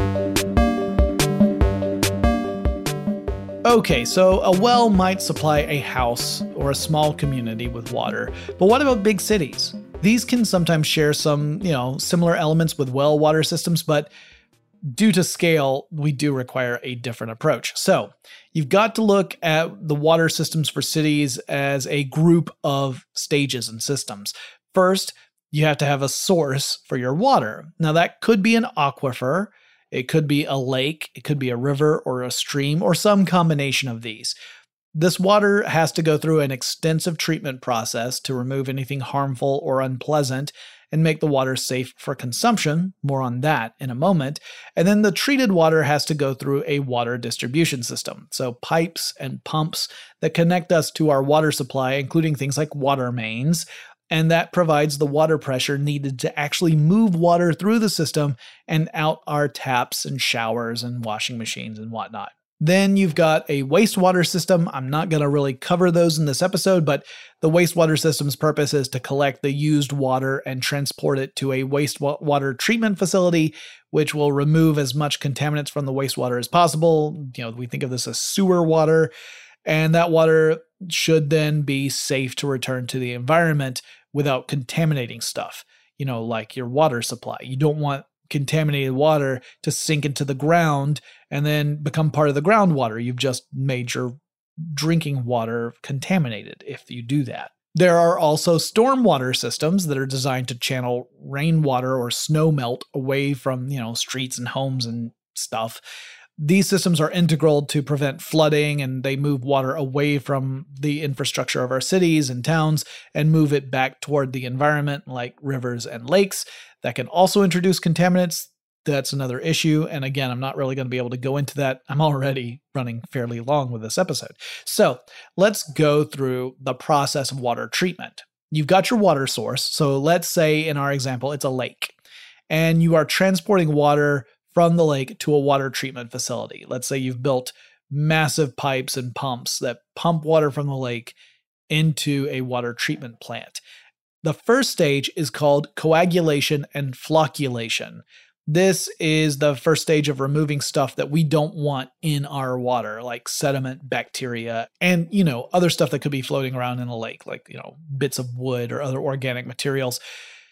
Okay, so a well might supply a house or a small community with water, but what about big cities? These can sometimes share some, you know, similar elements with well water systems, but due to scale, we do require a different approach. So you've got to look at the water systems for cities as a group of stages and systems. First, you have to have a source for your water. Now that could be an aquifer. It could be a lake, it could be a river or a stream, or some combination of these. This water has to go through an extensive treatment process to remove anything harmful or unpleasant and make the water safe for consumption. More on that in a moment. And then the treated water has to go through a water distribution system. So pipes and pumps that connect us to our water supply, including things like water mains. And that provides the water pressure needed to actually move water through the system and out our taps and showers and washing machines and whatnot. Then you've got a wastewater system. I'm not going to really cover those in this episode, but the wastewater system's purpose is to collect the used water and transport it to a wastewater treatment facility, which will remove as much contaminants from the wastewater as possible. You know, we think of this as sewer water, and that water should then be safe to return to the environment without contaminating stuff, you know, like your water supply. You don't want contaminated water to sink into the ground and then become part of the groundwater. You've just made your drinking water contaminated if you do that. There are also stormwater systems that are designed to channel rainwater or snow melt away from, you know, streets and homes and stuff. These systems are integral to prevent flooding, and they move water away from the infrastructure of our cities and towns and move it back toward the environment, like rivers and lakes. That can also introduce contaminants. That's another issue. And again, I'm not really going to be able to go into that. I'm already running fairly long with this episode. So let's go through the process of water treatment. You've got your water source. So let's say in our example, it's a lake, and you are transporting water from the lake to a water treatment facility. Let's say you've built massive pipes and pumps that pump water from the lake into a water treatment plant. The first stage is called coagulation and flocculation. This is the first stage of removing stuff that we don't want in our water, like sediment, bacteria, and, you know, other stuff that could be floating around in a lake, like, you know, bits of wood or other organic materials.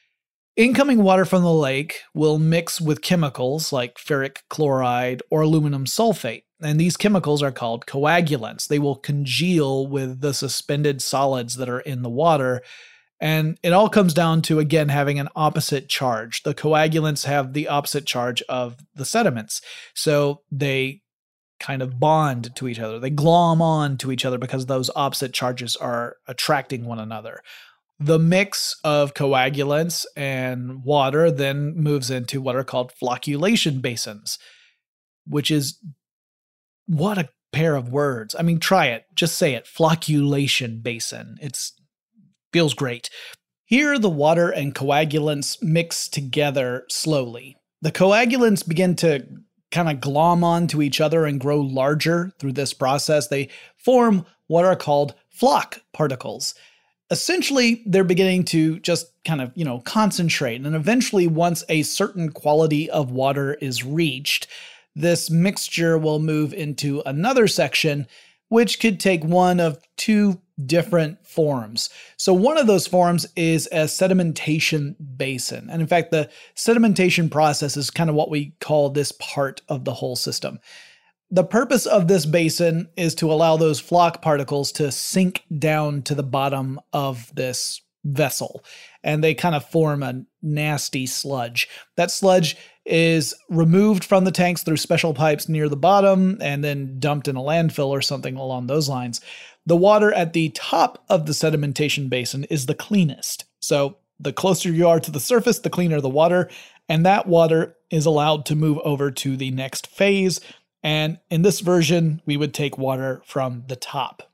Incoming water from the lake will mix with chemicals like ferric chloride or aluminum sulfate, and these chemicals are called coagulants. They will congeal with the suspended solids that are in the water, and it all comes down to, again, having an opposite charge. The coagulants have the opposite charge of the sediments, so they kind of bond to each other. They glom on to each other because those opposite charges are attracting one another. The mix of coagulants and water then moves into what are called flocculation basins, which is, what a pair of words. I mean, try it. Just say it. Flocculation basin. It's feels great. Here, the water and coagulants mix together slowly. The coagulants begin to kind of glom on to each other and grow larger through this process. They form what are called floc particles. Essentially, they're beginning to just kind of, you know, concentrate. And eventually, once a certain quality of water is reached, this mixture will move into another section, which could take one of two different forms. So one of those forms is a sedimentation basin. And in fact, the sedimentation process is kind of what we call this part of the whole system. The purpose of this basin is to allow those flock particles to sink down to the bottom of this vessel, and they kind of form a nasty sludge. That sludge is removed from the tanks through special pipes near the bottom and then dumped in a landfill or something along those lines. The water at the top of the sedimentation basin is the cleanest. So the closer you are to the surface, the cleaner the water, and that water is allowed to move over to the next phase. And in this version, we would take water from the top.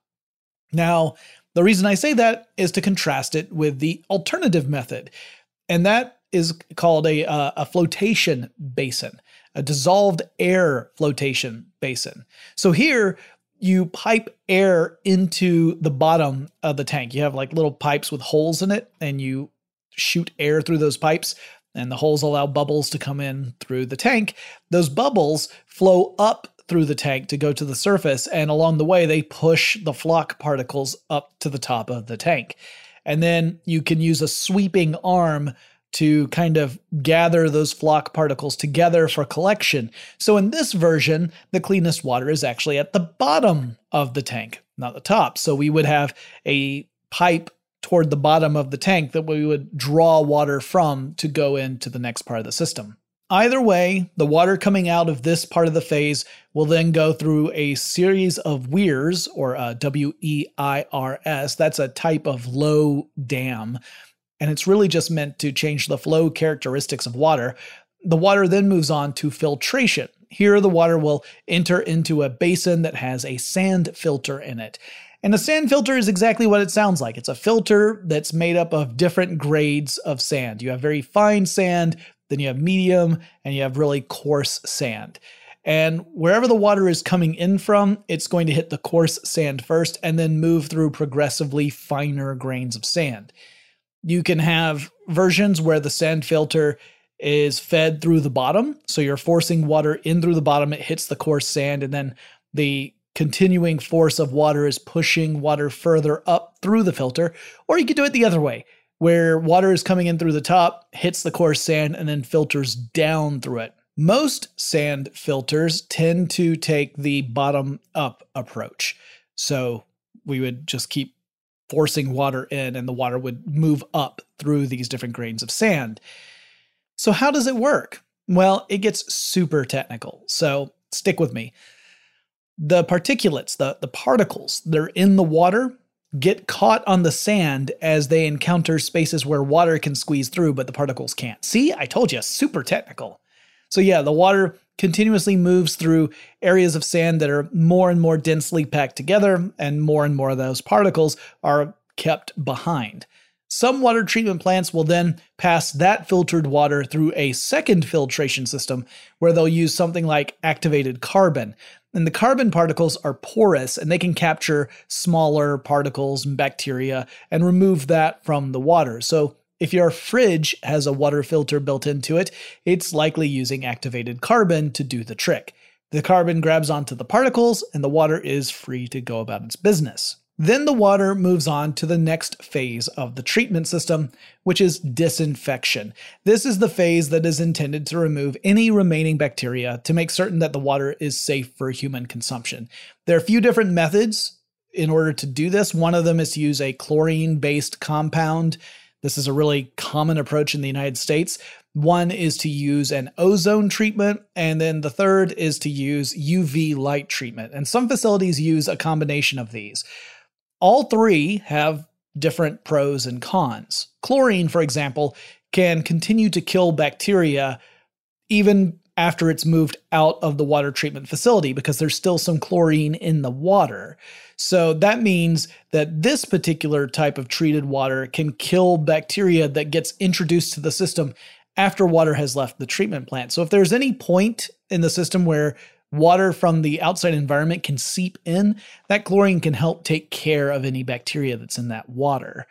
Now, the reason I say that is to contrast it with the alternative method, and that is called a, uh, a flotation basin, a dissolved air flotation basin. So here, you pipe air into the bottom of the tank. You have like little pipes with holes in it, and you shoot air through those pipes, and the holes allow bubbles to come in through the tank. Those bubbles flow up through the tank to go to the surface, and along the way, they push the flock particles up to the top of the tank. And then you can use a sweeping arm to kind of gather those flock particles together for collection. So in this version, the cleanest water is actually at the bottom of the tank, not the top. So we would have a pipe toward the bottom of the tank that we would draw water from to go into the next part of the system. Either way, the water coming out of this part of the phase will then go through a series of weirs, or uh, W E I R S. That's a type of low dam, and it's really just meant to change the flow characteristics of water. The water then moves on to filtration. Here, the water will enter into a basin that has a sand filter in it. And a sand filter is exactly what it sounds like. It's a filter that's made up of different grades of sand. You have very fine sand, then you have medium, and you have really coarse sand. And wherever the water is coming in from, it's going to hit the coarse sand first and then move through progressively finer grains of sand. You can have versions where the sand filter is fed through the bottom. So you're forcing water in through the bottom, it hits the coarse sand, and then the continuing force of water is pushing water further up through the filter. Or you could do it the other way, where water is coming in through the top, hits the coarse sand, and then filters down through it. Most sand filters tend to take the bottom-up approach. So we would just keep forcing water in, and the water would move up through these different grains of sand. So how does it work? Well, it gets super technical, so stick with me. The particulates, the, the particles that are in the water, get caught on the sand as they encounter spaces where water can squeeze through, but the particles can't. See, I told you, super technical. So yeah, the water continuously moves through areas of sand that are more and more densely packed together, and more and more of those particles are kept behind. Some water treatment plants will then pass that filtered water through a second filtration system where they'll use something like activated carbon. And the carbon particles are porous, and they can capture smaller particles and bacteria and remove that from the water. So if your fridge has a water filter built into it, it's likely using activated carbon to do the trick. The carbon grabs onto the particles, and the water is free to go about its business. Then the water moves on to the next phase of the treatment system, which is disinfection. This is the phase that is intended to remove any remaining bacteria to make certain that the water is safe for human consumption. There are a few different methods in order to do this. One of them is to use a chlorine-based compound. This is a really common approach in the United States. One is to use an ozone treatment, and then the third is to use U V light treatment. And some facilities use a combination of these. All three have different pros and cons. Chlorine, for example, can continue to kill bacteria even after it's moved out of the water treatment facility because there's still some chlorine in the water. So that means that this particular type of treated water can kill bacteria that gets introduced to the system after water has left the treatment plant. So if there's any point in the system where water from the outside environment can seep in, that chlorine can help take care of any bacteria that's in that water.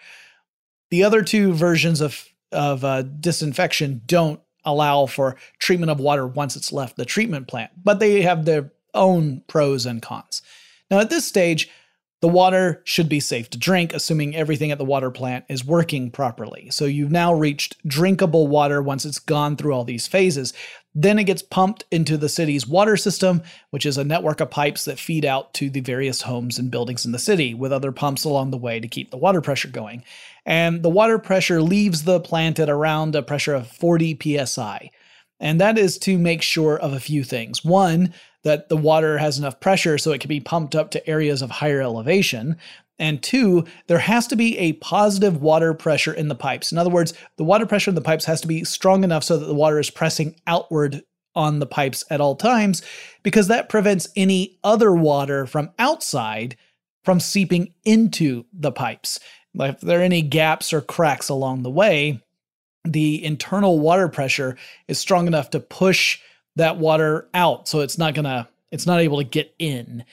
The other two versions of, of uh, disinfection don't allow for treatment of water once it's left the treatment plant, but they have their own pros and cons. Now at this stage, the water should be safe to drink, assuming everything at the water plant is working properly. So you've now reached drinkable water once it's gone through all these phases. Then it gets pumped into the city's water system, which is a network of pipes that feed out to the various homes and buildings in the city, with other pumps along the way to keep the water pressure going. And the water pressure leaves the plant at around a pressure of forty P S I. And that is to make sure of a few things. One, that the water has enough pressure so it can be pumped up to areas of higher elevation. And two, there has to be a positive water pressure in the pipes. In other words, the water pressure in the pipes has to be strong enough so that the water is pressing outward on the pipes at all times, because that prevents any other water from outside from seeping into the pipes. If there are any gaps or cracks along the way, the internal water pressure is strong enough to push that water out, so it's not gonna, it's not able to get in.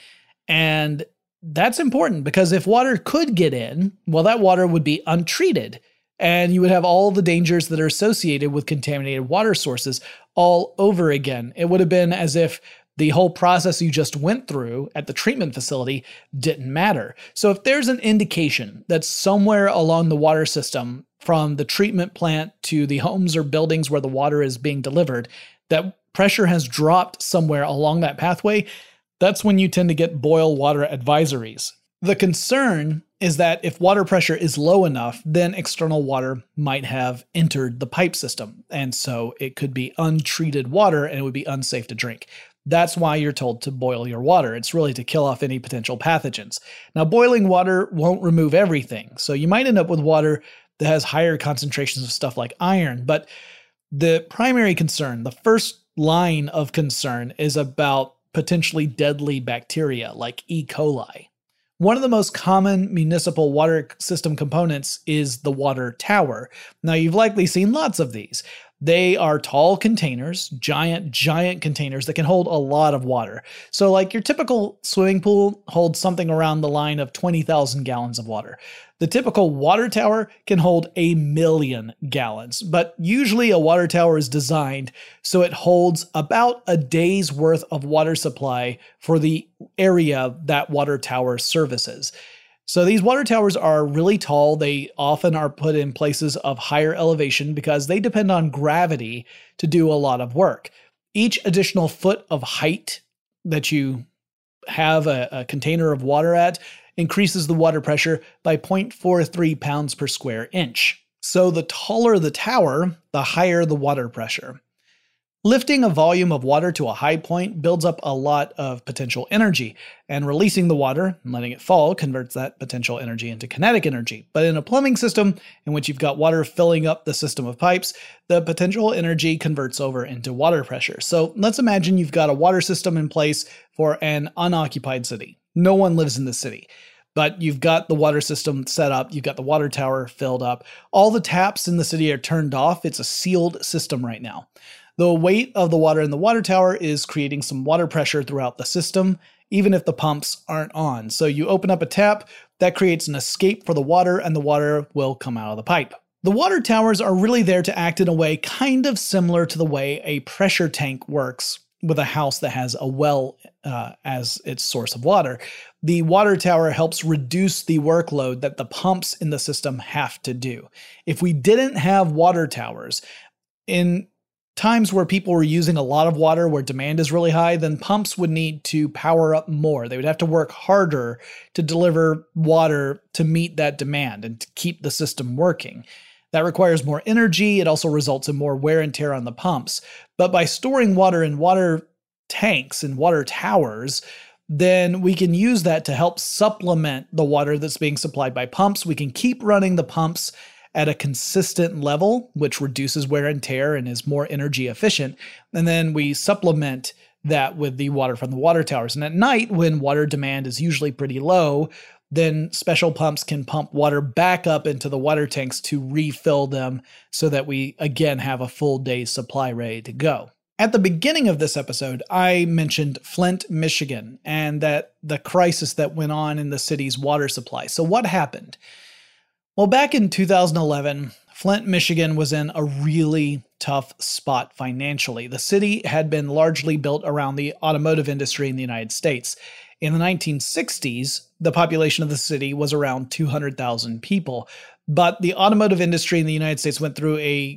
And that's important, because if water could get in, well, that water would be untreated, and you would have all the dangers that are associated with contaminated water sources all over again. It would have been as if the whole process you just went through at the treatment facility didn't matter. So if there's an indication that somewhere along the water system, from the treatment plant to the homes or buildings where the water is being delivered, that pressure has dropped somewhere along that pathway, that's when you tend to get boil water advisories. The concern is that if water pressure is low enough, then external water might have entered the pipe system, and so it could be untreated water and it would be unsafe to drink. That's why you're told to boil your water. It's really to kill off any potential pathogens. Now, boiling water won't remove everything, so you might end up with water that has higher concentrations of stuff like iron, but the primary concern, the first line of concern, is about potentially deadly bacteria like E. coli. One of the most common municipal water system components is the water tower. Now, you've likely seen lots of these. They are tall containers, giant, giant containers that can hold a lot of water. So like your typical swimming pool holds something around the line of twenty thousand gallons of water. The typical water tower can hold a million gallons, but usually a water tower is designed so it holds about a day's worth of water supply for the area that water tower services. So these water towers are really tall. They often are put in places of higher elevation because they depend on gravity to do a lot of work. Each additional foot of height that you have a, a container of water at increases the water pressure by zero point four three pounds per square inch. So the taller the tower, the higher the water pressure. Lifting a volume of water to a high point builds up a lot of potential energy, and releasing the water and letting it fall converts that potential energy into kinetic energy. But in a plumbing system in which you've got water filling up the system of pipes, the potential energy converts over into water pressure. So let's imagine you've got a water system in place for an unoccupied city. No one lives in the city, but you've got the water system set up. You've got the water tower filled up. All the taps in the city are turned off. It's a sealed system right now. The weight of the water in the water tower is creating some water pressure throughout the system, even if the pumps aren't on. So you open up a tap, that creates an escape for the water, and the water will come out of the pipe. The water towers are really there to act in a way kind of similar to the way a pressure tank works with a house that has a well uh, as its source of water. The water tower helps reduce the workload that the pumps in the system have to do. If we didn't have water towers, in times where people were using a lot of water, where demand is really high, then pumps would need to power up more. They would have to work harder to deliver water to meet that demand and to keep the system working. That requires more energy. It also results in more wear and tear on the pumps. But by storing water in water tanks and water towers, then we can use that to help supplement the water that's being supplied by pumps. We can keep running the pumps at a consistent level, which reduces wear and tear and is more energy efficient. And then we supplement that with the water from the water towers. And at night, when water demand is usually pretty low, then special pumps can pump water back up into the water tanks to refill them so that we, again, have a full day's supply ready to go. At the beginning of this episode, I mentioned Flint, Michigan, and that the crisis that went on in the city's water supply. So what happened? Well, back in two thousand eleven, Flint, Michigan was in a really tough spot financially. The city had been largely built around the automotive industry in the United States. In the nineteen sixties, the population of the city was around two hundred thousand people, but the automotive industry in the United States went through a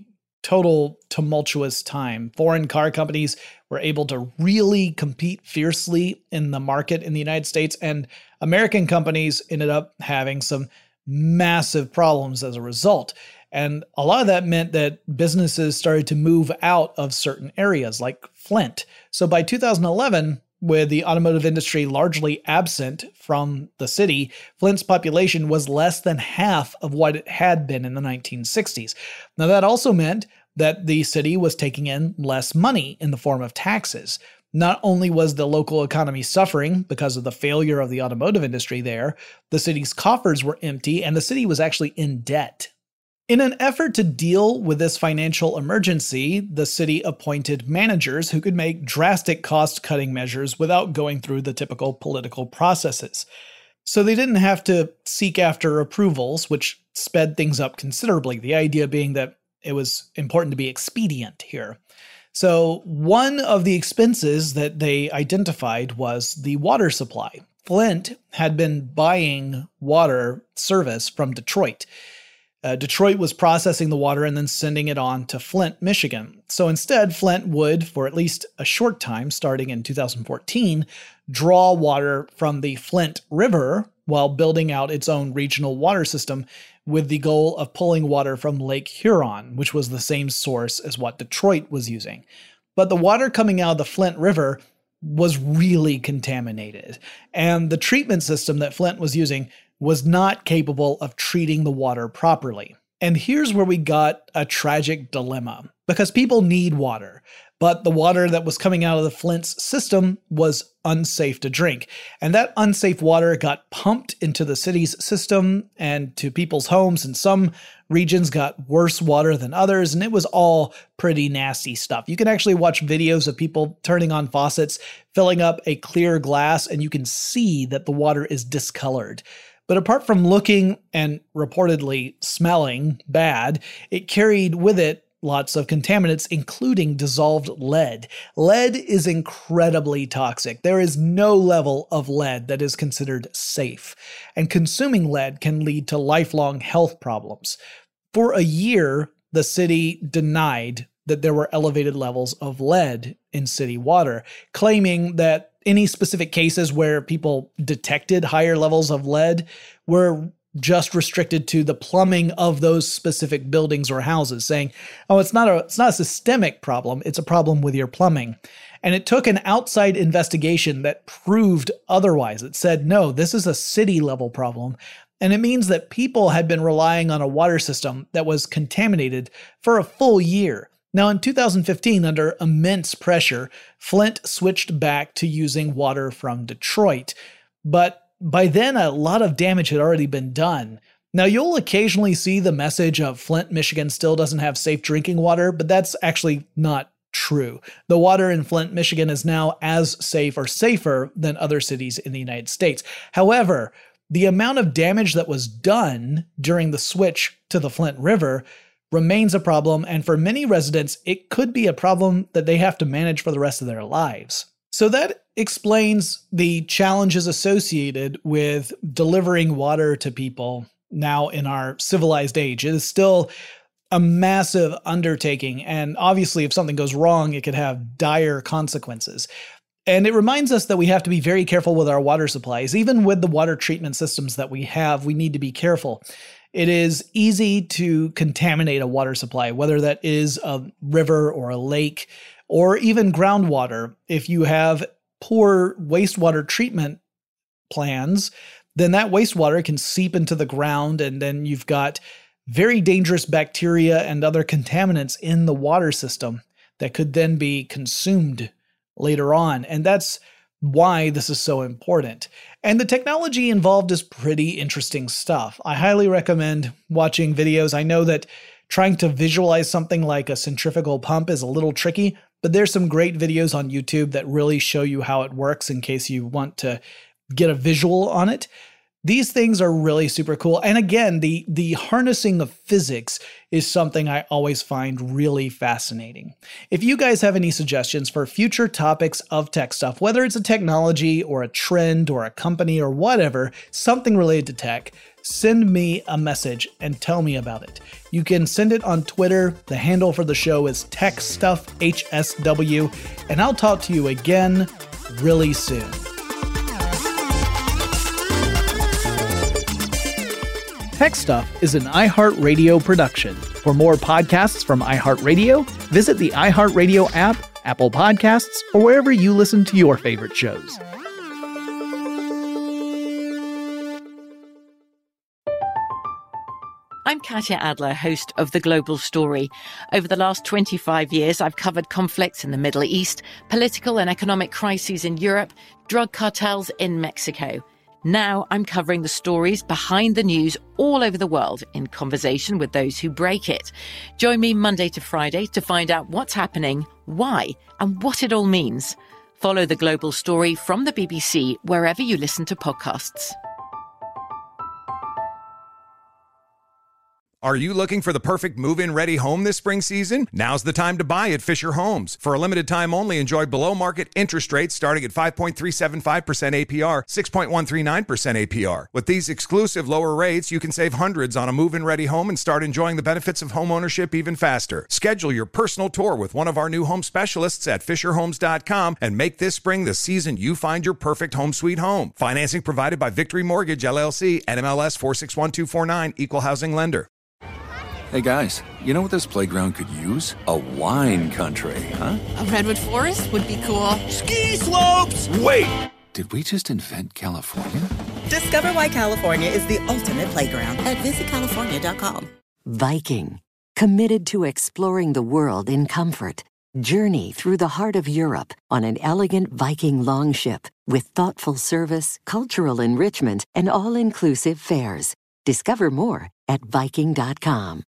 total tumultuous time. Foreign car companies were able to really compete fiercely in the market in the United States, and American companies ended up having some massive problems as a result. And a lot of that meant that businesses started to move out of certain areas like Flint. So by two thousand eleven, with the automotive industry largely absent from the city, Flint's population was less than half of what it had been in the nineteen sixties. Now, that also meant that the city was taking in less money in the form of taxes. Not only was the local economy suffering because of the failure of the automotive industry there, the city's coffers were empty and the city was actually in debt. In an effort to deal with this financial emergency, the city appointed managers who could make drastic cost-cutting measures without going through the typical political processes. So they didn't have to seek after approvals, which sped things up considerably, the idea being that it was important to be expedient here. So one of the expenses that they identified was the water supply. Flint had been buying water service from Detroit. Uh, Detroit was processing the water and then sending it on to Flint, Michigan. So instead, Flint would, for at least a short time, starting in two thousand fourteen, draw water from the Flint River while building out its own regional water system with the goal of pulling water from Lake Huron, which was the same source as what Detroit was using. But the water coming out of the Flint River was really contaminated, and the treatment system that Flint was using was not capable of treating the water properly. And here's where we got a tragic dilemma, because people need water, but the water that was coming out of the Flint's system was unsafe to drink. And that unsafe water got pumped into the city's system and to people's homes, and some regions got worse water than others, and it was all pretty nasty stuff. You can actually watch videos of people turning on faucets, filling up a clear glass, and you can see that the water is discolored. But apart from looking and reportedly smelling bad, it carried with it lots of contaminants, including dissolved lead. Lead is incredibly toxic. There is no level of lead that is considered safe, and consuming lead can lead to lifelong health problems. For a year, the city denied that there were elevated levels of lead in city water, claiming that any specific cases where people detected higher levels of lead were just restricted to the plumbing of those specific buildings or houses, saying, oh, it's not a it's not a systemic problem, it's a problem with your plumbing. And it took an outside investigation that proved otherwise. It said, no, this is a city-level problem, and it means that people had been relying on a water system that was contaminated for a full year. Now, in two thousand fifteen, under immense pressure, Flint switched back to using water from Detroit. But by then, a lot of damage had already been done. Now, you'll occasionally see the message of Flint, Michigan still doesn't have safe drinking water, but that's actually not true. The water in Flint, Michigan is now as safe or safer than other cities in the United States. However, the amount of damage that was done during the switch to the Flint River remains a problem, and for many residents, it could be a problem that they have to manage for the rest of their lives. So that explains the challenges associated with delivering water to people now in our civilized age. It is still a massive undertaking, and obviously if something goes wrong, it could have dire consequences. And it reminds us that we have to be very careful with our water supplies. Even with the water treatment systems that we have, we need to be careful. It is easy to contaminate a water supply, whether that is a river or a lake or even groundwater. If you have poor wastewater treatment plans, then that wastewater can seep into the ground, and then you've got very dangerous bacteria and other contaminants in the water system that could then be consumed later on. And that's why this is so important. And the technology involved is pretty interesting stuff. I highly recommend watching videos. I know that trying to visualize something like a centrifugal pump is a little tricky, but there's some great videos on YouTube that really show you how it works in case you want to get a visual on it. These things are really super cool. And again, the, the harnessing of physics is something I always find really fascinating. If you guys have any suggestions for future topics of tech stuff, whether it's a technology or a trend or a company or whatever, something related to tech, send me a message and tell me about it. You can send it on Twitter. The handle for the show is TechStuffHSW, and I'll talk to you again really soon. Tech Stuff is an iHeartRadio production. For more podcasts from iHeartRadio, visit the iHeartRadio app, Apple Podcasts, or wherever you listen to your favorite shows. I'm Katya Adler, host of The Global Story. Over the last twenty-five years, I've covered conflicts in the Middle East, political and economic crises in Europe, drug cartels in Mexico. Now I'm covering the stories behind the news all over the world in conversation with those who break it. Join me Monday to Friday to find out what's happening, why, and what it all means. Follow The Global Story from the B B C wherever you listen to podcasts. Are you looking for the perfect move-in ready home this spring season? Now's the time to buy at Fisher Homes. For a limited time only, enjoy below-market interest rates starting at five point three seven five percent A P R, six point one three nine percent A P R. With these exclusive lower rates, you can save hundreds on a move-in ready home and start enjoying the benefits of home ownership even faster. Schedule your personal tour with one of our new home specialists at Fisher Homes dot com and make this spring the season you find your perfect home sweet home. Financing provided by Victory Mortgage, L L C, N M L S four six one two four nine, Equal Housing Lender. Hey guys, you know what this playground could use? A wine country, huh? A redwood forest would be cool. Ski slopes! Wait! Did we just invent California? Discover why California is the ultimate playground at visit california dot com. Viking, committed to exploring the world in comfort. Journey through the heart of Europe on an elegant Viking longship with thoughtful service, cultural enrichment, and all-inclusive fares. Discover more at viking dot com.